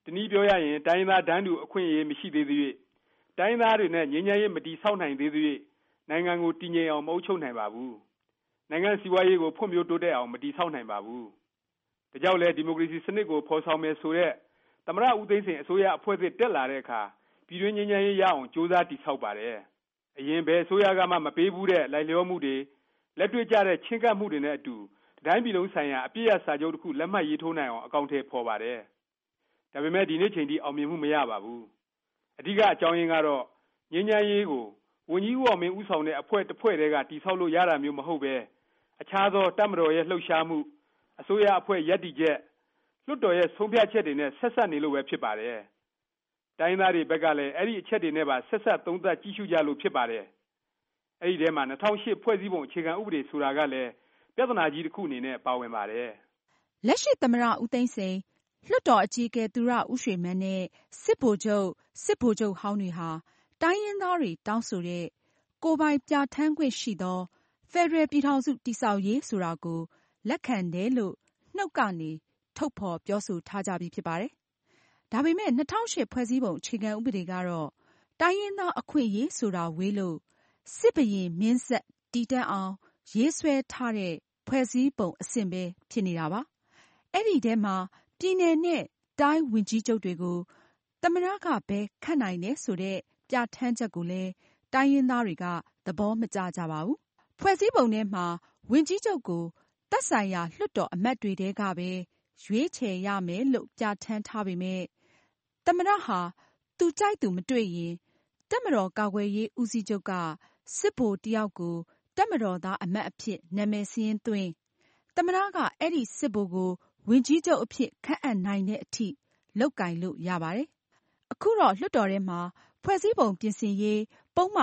တနည်းပြောရရင်တိုင်းရင်းသားတန်းတူအခွင့်အရေးမရှိသေးသေး၍တိုင်းသားတွေနဲ့ငြိမ်းချမ်းရေးမတည်ဆောက်နိုင်သေးသေး၍နိုင်ငံကိုတည်ငြိမ်အောင်မအုပ်ချုပ်နိုင်ပါဘူးနိုင်ငံစီးပွားရေးကိုဖွံ့ဖြိုးတိုးတက်အောင်မတည်ဆောက်နိုင်ပါဘူးဒါကြောင့်လဲဒီမိုကရေစီစနစ်ကိုဖော်ဆောင်မယ်ဆိုတဲ့သမ္မတဦးသိန်းစိန်အစိုးရအဖွဲ့အစည်းတက်လာတဲ့အခါပြည်တွင်းငြိမ်းချမ်းရေးရအောင်ကြိုးစားတည်ဆောက်ပါတယ်အရင်ပဲအစိုးရကမှမပေးဘူးတဲ့လိုက်လျောမှုတွေလက်တွေ့ကျတဲ့ချင်းကပ်မှုတွေနဲ့အတူတိုင်းပြည်လုံးဆိုင်ရာအပြည့်အစုံစာချုပ်တစ်ခုလက်မှတ်ရေးထိုးနိုင်အောင်အကောင့်ထဲပေါ်ပါတယ်ဒါပေမဲ့ဒီနေ့ချိန်ထိအောင်မြင်မှုမရပါဘူးအဓိကအကြောင်းရင်းကတော့ငြိမ်းချမ်းရေးကိုဝန်ကြီးဦးအောင်မင်းဦးဆောင်တဲ့အဖွဲ့တစ်ဖွဲ့တည်းကတည်ဆောက်လို့ရတာမျိုးမဟုတ်ပဲအခြားသောတပ်မတော်ရဲ့လှုပ်ရှားမှုအစိုးရအဖွဲ့ရပ်တည်ချက်လွှတ်တော်ရဲ့ဆုံးဖြတ်ချက်တွေနဲ့ဆက်ဆက်နေလို့ပဲဖြစ်ပါတယ်တိုင်းသားတွေဘက်ကလည်းအဲ့ဒီအချက်တွေနဲ့ပါဆက်ဆက်သုံးသပ်ကြည့်ရှုကြလို့ဖြစ်ပါတယ်အဲ့ဒီထဲမှာ2008ဖွဲ့စည်းပုံအခြေခံဥပဒေဆိုတာကလည်းပြဿနာကြီးတစ်ခုအနေနဲ့ပါဝင်ပါတယ်
လက်ရှိသမ္မတဦးသိန်းစိန်လွှတ်တော်အကြီးအကဲသူရဦးရွှေမန်းနဲ့စစ်ဗိုလ်ချုပ်ဟောင်းတွေဟာတိုင်းရင်းသားတွေတောင်းဆိုတဲ့ကိုယ်ပိုင်ပြဌာန်းခွင့်ရှိသောဖက်ဒရယ်ပြည်ထောင်စုတည်ဆောက်ရေးဆိုတာကိုလက်ခံတယ်လို့နှုတ်ကနေထုတ်ဖော်ပြောဆိုထားကြပြီးဖြစ်ပါတယ်။ဒါပေမဲ့2008ဖွဲ့စည်းပုံအခြေခံဥပဒေကတော့တိုင်းရင်းသားအခွင့်အရေးဆိုတာဝေးလို့စစ်ဘရင်မင်းဆက်တည်တံ့အောင်ရေးဆွဲထားတဲ့ဖွဲ့စည်းပုံအဆင့်ပဲဖြစ်နေတာပါ။အဲ့ဒီထဲမှာပြည်နယ်နဲ့တိုင်းဝန်ကြီးချုပ်တွေကိုသမ္မတကပဲခန့်နိုင်တယ်ဆိုတဲ့ပြဋ္ဌာန်းချက်ကိုလည်းတိုင်းရင်းသားတွေကသဘောမကျကြပါဘူး။ဖွဲ့စည်းပုံထဲမှာဝန်ကြီးချုပ်ကိုသက်ဆိုင်ရာလွှတ်တော်အမတ်တွေထဲကပဲရွေးချယ်ရမယ်လို့ပြဋ္ဌာန်းထားပေမဲ့သမ္မတဟာသူကြိုက်သူမတွေ့ရင်တပ်မတော်ကာကွယ်ရေးဦးစီးချုပ်ကစစ်ဗိုလ်တယောက်ကိုတပ်မတော်သားအမတ်အဖြစ်နာမည်စာရင်းသွင်းသမ္မတကအဲ့ဒီစစ်ဗိုလ်ကိုဝန်ကြီးချုပ်အဖြစ်ခန့်အပ်နိုင်တဲ့အထိလုပ်ကိုင်လို့ရပါတယ်။အခုတော့လွှတ်တော်ထဲမှာဖွဲ့စည်းပုံပြင်ဆင်ရေးပုဒ်မ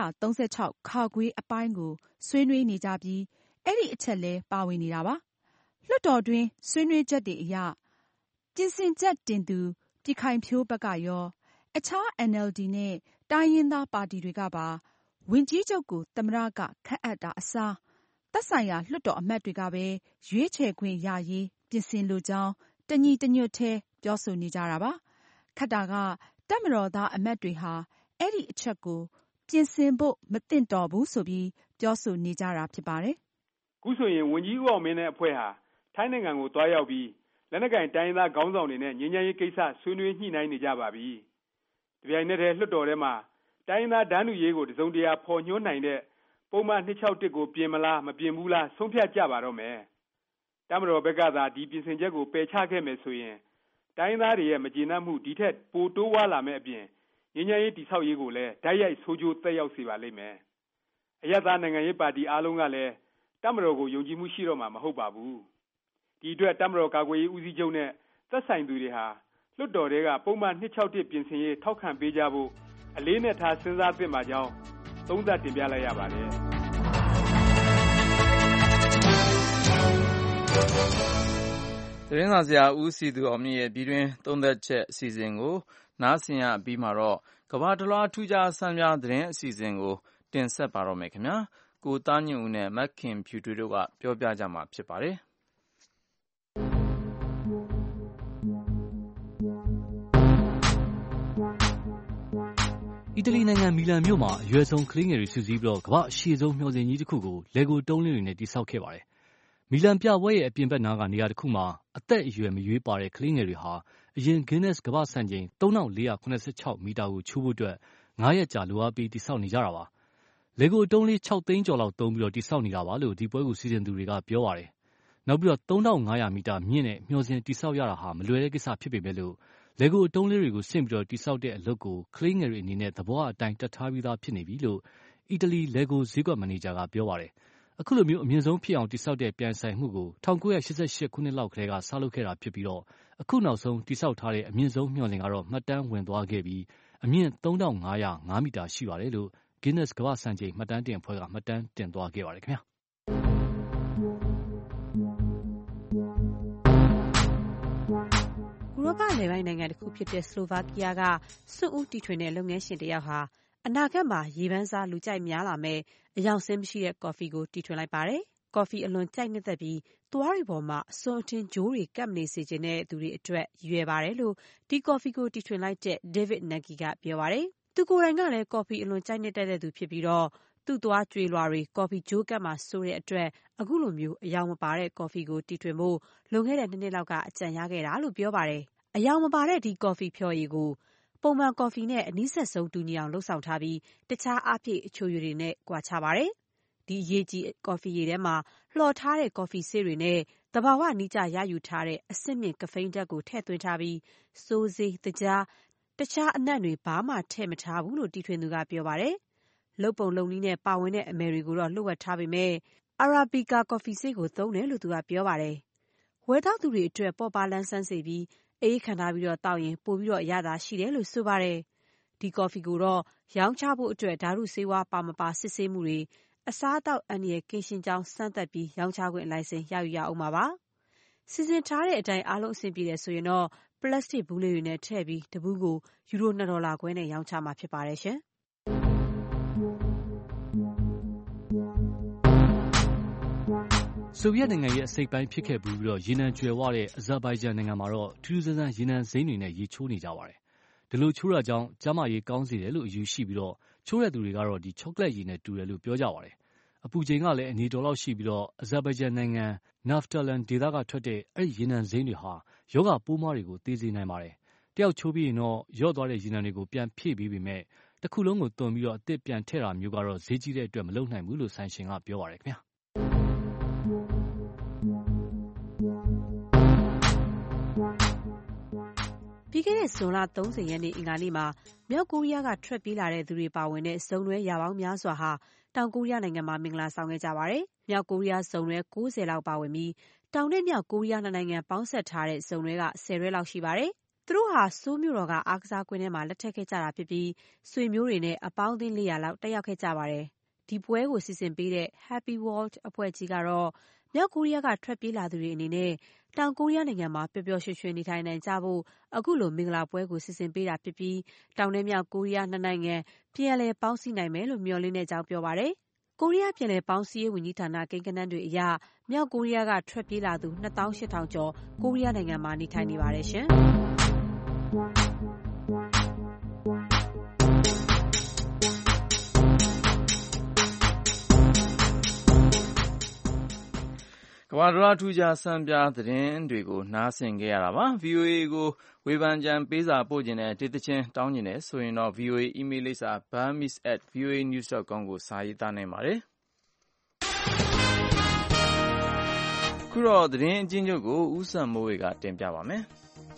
436 ခါခွေအပိုင်းကိုဆွေးနွေးနေကြပြီးအဲ့ဒီအချက်လဲပါဝင်နေတာပါ။လွှတ်တော်တွင်းဆွေးနွေးချက်တွေအရပြင်ဆင်ချက်တင်သူပြည်ခိုင်ဖြိုးဘက်ကရောအခြား NLD နဲ့တိုင်းရင်းသားပါတီတွေကပါဝန်ကြီးချုပ်ကိုသမ္မတကခန့်အပ်တာအစားသက်ဆိုင်ရာလွှတ်တော်အမတ်တွေကပဲရွေးချယ်ခွင့်ရရေးပြင်ဆင်လိုကြောင်းတညီတညွတ်ထဲပြောဆိုနေကြတာပါခတ်တာကတပ်မတော်သားအမတ်တွေဟာအဲ့ဒီအချက်ကိုပြင်ဆင်ဖို့မသင့်တော်ဘူးဆိုပြီးပြောဆိုနေကြတာဖြစ်ပါတယ်
ခုဆိုရင်ဝန်ကြီးဦးအောင်မင်းနဲ့အဖွဲ့ဟာထိုင်းနိုင်ငံကိုတွားရောက်ပြီးလက်နက်ကိုင်တိုင်းသားခေါင်းဆောင်တွေနဲ့ငြိမ်းချမ်းရေးကိစ္စဆွေးနွေးညှိနှိုင်းနေကြပါပြီ။ဒီပြိုင်နက်ထဲလွှတ်တော်ထဲမှာတိုင်းသားဒန်းလူရေးကိုတစုံတရာဖော်ညွှန်းနိုင်တဲ့ပုံမှန်261ကိုပြင်မလားမပြင်ဘူးလားဆုံးဖြတ်ကြပါတော့မယ်။တပ်မတော်ဘက်ကသာဒီပြင်ဆင်ချက်ကိုပယ်ချခဲ့မယ်ဆိုရင်တိုင်းသားတွေရဲ့မကျေနပ်မှုဒီထက်ပိုတိုးဝါလာမယ့်အပြင်ငြိမ်းချမ်းရေးတည်ဆောက်ရေးကိုလည်းဓာတ်ရိုက်ဆိုးကျိုးသက်ရောက်စေပါလိမ့်မယ်။အရပ်သားနိုင်ငံရေးပါတီအားလုံးကလည်းတပ်မတော်ကိုယုံကြည်မှုရှိတော့မှာမဟုတ်ပါဘူး။ဒီအတွက်တပ်မတော်ကာကွယ်ရေးဦးစီးချုပ်နဲ့သက်ဆိုင်သူတွေဟာလွှတ်တော်တွေကပုံမှန်261ပြင်ဆင်ရေးထောက်ခံပေးကြဖို့အလေးနဲ့ထားစဉ်းစားသင့်ပါကြောင်းသုံးသပ်တင်ပြလိုက်ရပါတယ်
။သတင်းစာဆရာဦးစီသူအောင်မြင့်ရဲ့ပြည်တွင်းသုံးသပ်ချက်အစီအစဉ်ကိုနားဆင်ရပြီးမှတော့ကမ္ဘာတလွှားထူးခြားဆန်းပြသတင်းအစီအစဉ်ကိုတင်ဆက်ပါတော့မယ်ခင်ဗျာ။ကိုသားညွန့်ဦးနဲ့မက်ခင်ဖြူထွေးတို့ကပြောပြကြမှာဖြစ်ပါတယ်။
အီတလီနိုင်ငံမီလန်မြို့မှာအရွယ်ဆုံးကလေးငယ်တွေစုစည်းပြီးတော့ကမ္ဘာအရှည်ဆုံးမျှော်စင်ကြီးတစ်ခုကိုလေဂိုတုံးလင်းတွေနဲ့တည်ဆောက်ခဲ့ပါတယ်။မီလန်ပြပွဲရဲ့အပြင်ဘက်နားကနေရာတစ်ခုမှာအသက်အရွယ်မရွေးပါတဲ့ကလေးငယ်တွေဟာအရင် Guinness ကမ္ဘာ့စံချိန်3486မီတာကိုချိုးဖို့အတွက်9ရက်ကြာလိုအားပေးတည်ဆောက်နေကြတာပါ။လေဂိုတုံးလေး6သိန်းကျော်လောက်သုံးပြီးတော့တည်ဆောက်နေတာပါလို့ဒီပွဲကိုစီစဉ်သူတွေကပြောပါတယ်။နောက်ပြီးတော့3500မီတာမြင့်တဲ့မျှော်စင်တည်ဆောက်ရတာဟာမလွယ်တဲ့ကိစ္စဖြစ်ပေမဲ့လို့လေဂိုအတုံးလေးတွေကိုဆင့်ပြီးတော့တိဆောက်တဲ့အလုပ်ကိုကလေးငယ်တွေအနေနဲ့သဘောအတိုင်းတတ်ထားပြီးသားဖြစ်နေပြီလို့အီတလီလေဂိုဈေးကွက်မန်နေဂျာကပြောပါတယ်။အခုလိုမျိုးအမြင့်ဆုံးဖြစ်အောင်တိဆောက်တဲ့ပြိုင်ဆိုင်မှုကို1988ခုနှစ်လောက်ကတည်းကစလုပ်ခဲ့တာဖြစ်ပြီးတော့အခုနောက်ဆုံးတိဆောက်ထားတဲ့အမြင့်ဆုံးမျှော်စင်ကတော့မှတ်တမ်းဝင်သွားခဲ့ပြီးအမြင့်3505မီတာရှိပါတယ်လို့ Guinness ကမ္ဘာ့စံချိန်မှတ်တမ်းတင်အဖွဲ့ကမှတ်တမ်းတင်သွားခဲ့ပါတယ်ခင်ဗျာ။
ဥရောပနယ်ပိုင်းနိုင်ငံတစ်ခုဖြစ်တဲ့စလိုဗာကီးယားကစွန့်ဦးတီထွင်တဲ့လုပ်ငန်းရှင်တစ်ယောက်ဟာအနာဂတ်မှာရေပန်းစားလူကြိုက်များလာမယ့်အယောင်ဆင်းမရှိတဲ့ကော်ဖီကိုတီထွင်လိုက်ပါတယ်ကော်ဖီအလွန်ကြိုက်နှစ်သက်ပြီးသွားတွေပေါ်မှာအစွန်အထင်းဂျိုးတွေကပ်မနေစေချင်တဲ့သူတွေအတွက်ရွယ်ပါတယ်လို့ဒီကော်ဖီကိုတီထွင်လိုက်တဲ့ David Nagy ကပြောပါတယ်။သူကိုယ်တိုင်ကလည်းကော်ဖီအလွန်ကြိုက်နှစ်သက်တဲ့သူဖြစ်ပြီးတော့သူ့သွားကြွေလွှာတွေကော်ဖီဂျိုးကပ်မှာဆိုတဲ့အတွက်အခုလိုမျိုးအယောင်မပါတဲ့ကော်ဖီကိုတီထွင်ဖို့လွန်ခဲ့တဲ့2 နှစ်လောက်ကအကြံရခဲ့တာလို့ပြောပါတယ်။အယောင်မပါတဲ့ဒီကော်ဖီဖျော်ရည်ကိုပုံမှန်ကော်ဖီနဲ့အနီးစပ်ဆုံးတူညီအောင်လှုပ်ဆောင်ထားပြီးတခြားအားဖြည့်အချိုရည်တွေနဲ့ကွာခြားပါတယ်။ဒီအရေးကြီးကော်ဖီရည်ထဲမှာလှော်ထားတဲ့ကော်ဖီဆေးတွေနဲ့သဘာဝနီးကျရယူထားတဲ့အဆင့်မြင့်ကဖိန်းဓာတ်ကိုထည့်သွင်းထားပြီးစိုးစေး၊သကြားတခြားအနံ့တွေဘာမှထည့်မထားဘူးလို့တီထွင်သူကပြောပါတယ်။လုပ်ပုံလုပ်နည်းနဲ့ပါဝင်တဲ့အမယ်တွေကိုတော့လှုပ်ဝက်ထားပေမဲ့ Arabica ကော်ဖီဆေးကိုသုံးတယ်လို့သူကပြောပါတယ်။ဝယ်သောက်သူတွေအတွက်ပေါ့ပါးလန်းဆန်းစေပြီးအေးခံထားပြီးတော့တောက်ရင်ပိုပြီးတော့အရသာရှိတယ်လို့ဆိုပါတယ်။ဒီကော်ဖီကိုတော့ရောင်းချဖို့အတွက်ဓာတုဆေးဝါးပါမပါစစ်ဆေးမှုတွေအစားအသောက်အန္တရာယ်ကင်းရှင်းကြောင်းစမ်းသပ်ပြီးရောင်းချခွင့်လိုင်စင်ရယူရအောင်ပါ။စီစဉ်ထားတဲ့အတိုင်းအားလုံးအဆင်ပြေတယ်ဆိုရင်တော့ပလတ်စတစ်ဘူးလေးတွေနဲ့ထည့်ပြီးတဘူးကိုယူရို$2ခွဲနဲ့ရောင်းချမှာဖြစ်ပါတယ်ရှင်။
ဆိုဗီယက်နိုင်ငံရဲ့အစိတ်ပိုင်းဖြစ်ခဲ့ပြီးတော့ရေနံကျွယ်ဝတဲ့အဇာဘိုင်ဂျန်နိုင်ငံမှာတော့ထူးထူးဆန်းဆန်းရေနံစိမ်းတွေနဲ့ရေချိုးနေကြပါတယ်။ဒီလိုချိုးတာကြောင့်ကျန်းမာရေးကောင်းစေတယ်လို့အယူရှိပြီးတော့ချိုးတဲ့သူတွေကတော့ဒီချောကလက်ရည်နဲ့တူတယ်လို့ပြောကြပါတယ်။အပူချိန်ကလည်းအနေတော်လောက်ရှိပြီးတော့အဇာဘိုင်ဂျန်နိုင်ငံနာဖ်တာလန်ဒေသကထွက်တဲ့အဲ့ဒီရေနံစိမ်းတွေဟာယောဂပိုးမွှားတွေကိုသေစေနိုင်ပါတယ်။တယောက်ချိုးပြီးရင်တော့ရော့သွားတဲ့ရေနံတွေကိုပြန်ဖြည့်ပေးပေမဲ့တစ်ခုလုံးကိုသွန်ပြီးတော့အသစ်ပြန်ထည့်တာမျိုးကတော့ဈေးကြီးတဲ့အတွက်မလုပ်နိုင်ဘူးလို့ဆိုင်ရှင်ကပြောပါတယ်ခင်ဗျာ။
ပြီးခဲ့တဲ့ဇွန်လ30ရက်နေ့အင်္ဂါနေ့မှာမြောက်ကိုရီးယားကထွက်ပြေးလာတဲ့သူတွေပါဝင်တဲ့စုံတွဲရာပေါင်းများစွာဟာတောင်ကိုရီးယားနိုင်ငံမှာမင်္ဂလာဆောင်ခဲ့ကြပါတယ်။မြောက်ကိုရီးယားစုံတွဲ90လောက်ပါဝင်ပြီးတောင်နဲ့မြောက်ကိုရီးယားနှစ်နိုင်ငံပေါင်းဆက်ထားတဲ့စုံတွဲက10တွဲလောက်ရှိပါတယ်။သူတို့ဟာဆိုးမြို့တော်ကအားကစားကွင်းထဲမှာလက်ထပ်ခဲ့ကြတာဖြစ်ပြီးဆွေမျိုးတွေနဲ့အပေါင်းအသင်း400လောက်တက်ရောက်ခဲ့ကြပါတယ်။ဒီပွဲကိုစီစဉ်ပေးတဲ့ Happy World အဖွဲ့ကြီးကတော့မြောက်ကိုရီးယားကထွက်ပြေးလာသူတွေအနေနဲ့တောင်ကိုရီးယားနိုင်ငံမှာပျော်ပျော်ရွှင်ရွှင်နေထိုင်နိုင်ကြဖို့အခုလိုမင်္ဂလာပွဲကိုစီစဉ်ပေးတာဖြစ်ပြီးတောင်နဲ့မြောက်ကိုရီးယားနှစ်နိုင်ငံပြန်လည်ပေါင်းစည်းနိုင်မယ်လို့မျှော်လင့်တဲ့အကြောင်းပြောပါတယ်။ကိုရီးယားပြန်လည်ပေါင်းစည်းရေးဝန်ကြီးဌာနကိန်းဂဏန်းတွေအရမြောက်ကိုရီးယားကထွက်ပြေးလာသူ28,000ကျော်ကိုရီးယားနိုင်ငံမှာနေထိုင်နေပါတယ်ရှင်။
ကမ္ဘာတလွှားထူးခြားဆန်းပြားသတင်းတွေကိုနားဆင်ခဲ့ရတာပါ။ VOA ကိုဝေဖန်ကြံပေးစာပို့ခြင်းနဲ့ဒေသချင်းတောင်းကျင်တယ်ဆိုရင်တော့ VOA email လိပ်စာ burmese@voanews.com ကိုစာရေးသားနိုင်ပါတယ်။ခုတော့သတင်းအကျဉ်းချုပ်ကိုဦးစံမိုးဝေကတင်ပြပါမယ်
။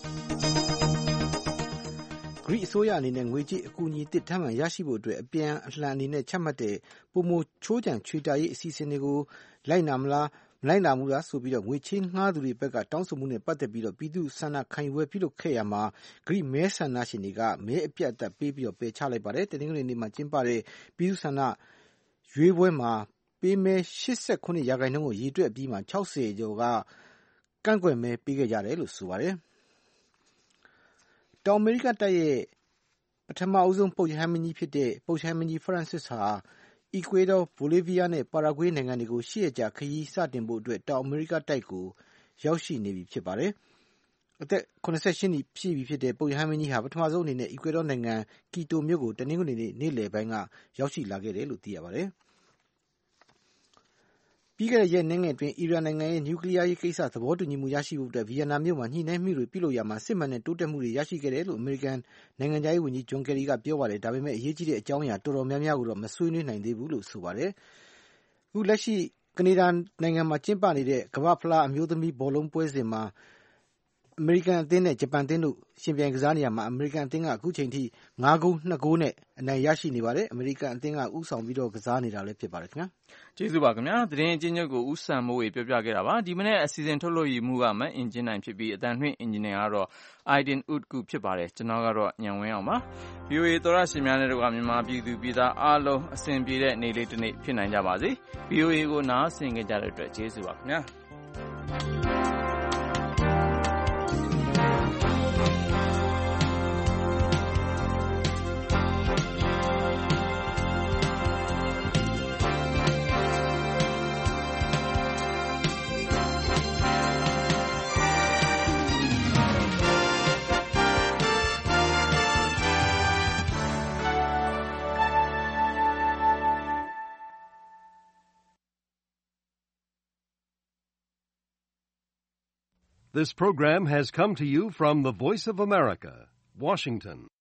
ဂရိအစိုးရအနေနဲ့ငွေကြေးအကူအညီတစ်ထပ်မံရရှိဖို့အတွက်အပြန်အလှန်အနေနဲ့ချမှတ်တဲ့ပုံမချိုးချံချွေတာရေးအစီအစဉ်တွေကိုလိုက်နာမလားမလိုက်နာဘူးလားဆိုပြီးတော့ငွေချေးငှားသူတွေဘက်ကတောင်းဆိုမှုနဲ့ပတ်သက်ပြီးတော့ပြည်သူဆန္ဒခံယူပွဲပြုလုပ်ခဲ့ရမှာဂရိမဲဆန္ဒရှင်တွေကမဲအပြတ်အသတ်ပေးပြီးတော့ပယ်ချလိုက်ပါတယ်။တနင်္ဂနွေနေ့မှာကျင်းပတဲ့ပြည်သူဆန္ဒရွေးပွဲမှာပေးမဲ89%ကိုရေတွက်ပြီးမှ60ကျော်ကကန့်ကွက်မဲပေးခဲ့ကြတယ်လို့ဆိုပါတယ်။တောင်အမေရိကတိုက်ရဲ့ပထမအဦးဆုံးပုပ်ရဟန်းမင်းကြီးဖြစ်တဲ့ပုပ်ရဟန်းမင်းကြီး Francis ဟာအီကွေဒေါ၊ဘိုလီးဗီးယားနဲ့ပါရာဂွေးနိုင်ငံတွေကို8ရက်ကြာခရီးစတင်ဖို့အတွက်တောင်အမေရိကတိုက်ကိုရောက်ရှိနေပြီဖြစ်ပါတယ်။အသက်88နှစ်ရှိပြီဖြစ်တဲ့ပုပ်ရဟန်းမင်းကြီးဟာပထမဆုံးအနေနဲ့အီကွေဒေါနိုင်ငံကီတိုမြို့ကိုတနင်္ဂနွေနေ့နေ့လယ်ပိုင်းကရောက်ရှိလာခဲ့တယ်လို့သိရပါတယ်။ပြီးခဲ့တဲ့ရက်နိုင်ငံအတွင်းအီရန်နိုင်ငံရဲ့နျူကလ িয়ার ရေးကိစ္စသဘောတူညီမှုရရှိဖို့အတွက်ဗီယက်နမ်မြို့မှာညှိနှိုင်းမှုတွေပြုလုပ်ရမှာစစ်မှန်တဲ့တိုးတက်မှုတွေရရှိခဲ့တယ်လို့အမေရိကန်နိုင်ငံခြားရေးဝန်ကြီးဂျွန်ကယ်ရီကပြောပါတယ်။ဒါပေမဲ့အရေးကြီးတဲ့အကြောင်းအရာတော်တော်များများကိုတော့မဆွေးနွေးနိုင်သေးဘူးလို့ဆိုပါတယ်။အခုလက်ရှိကနေဒါနိုင်ငံမှာကျင်းပနေတဲ့ကမ္ဘာ့ဖလားအမျိုးသမီးဘောလုံးပွဲစဉ်မှာအမေရိကန်အသင်းနဲ့ဂျပန်အသင်းတို့ရှင်ပြိုင်ကစားနေရမှာအမေရိကန်အသင်းကအခုချိန်ထိ9ဂိုး2ဂိုးနဲ့အနိုင်ရရှိနေပါတယ်။အမေရိကန်အသင်းကဥဆောင်ပြီးတော့ကစားနေတာလည်းဖြစ်ပါတယ်ခင်ဗျာ
။ကျေးဇူးပါခင်ဗျာ။သတင်းအကျဉ်းချုပ်ကိုဦးစံမိုးဝေပြောပြခဲ့တာပါ။ဒီမနေ့အစီအစဉ်ထုတ်လွှင့်မှုကမအင်ဂျင်နိုင်ဖြစ်ပြီးအတန်လွှင့်အင်ဂျင်နီယာကတော့ Aiden Utku ဖြစ်ပါတယ်။ကျွန်တော်ကတော့ညံဝင်းအောင်ပါ။ VOA သောရရှင်များနဲ့တို့ကမြန်မာပြည်သူပြည်သားအားလုံးအစဉ်ပြေတဲ့နေ့လေးတစ်နေ့ဖြစ်နိုင်ကြပါစေ။ VOA ကိုနားဆင်ကြတဲ့အတွက်ကျေးဇူးပါခင်ဗျာ။
This program has come to you from the Voice of America, Washington.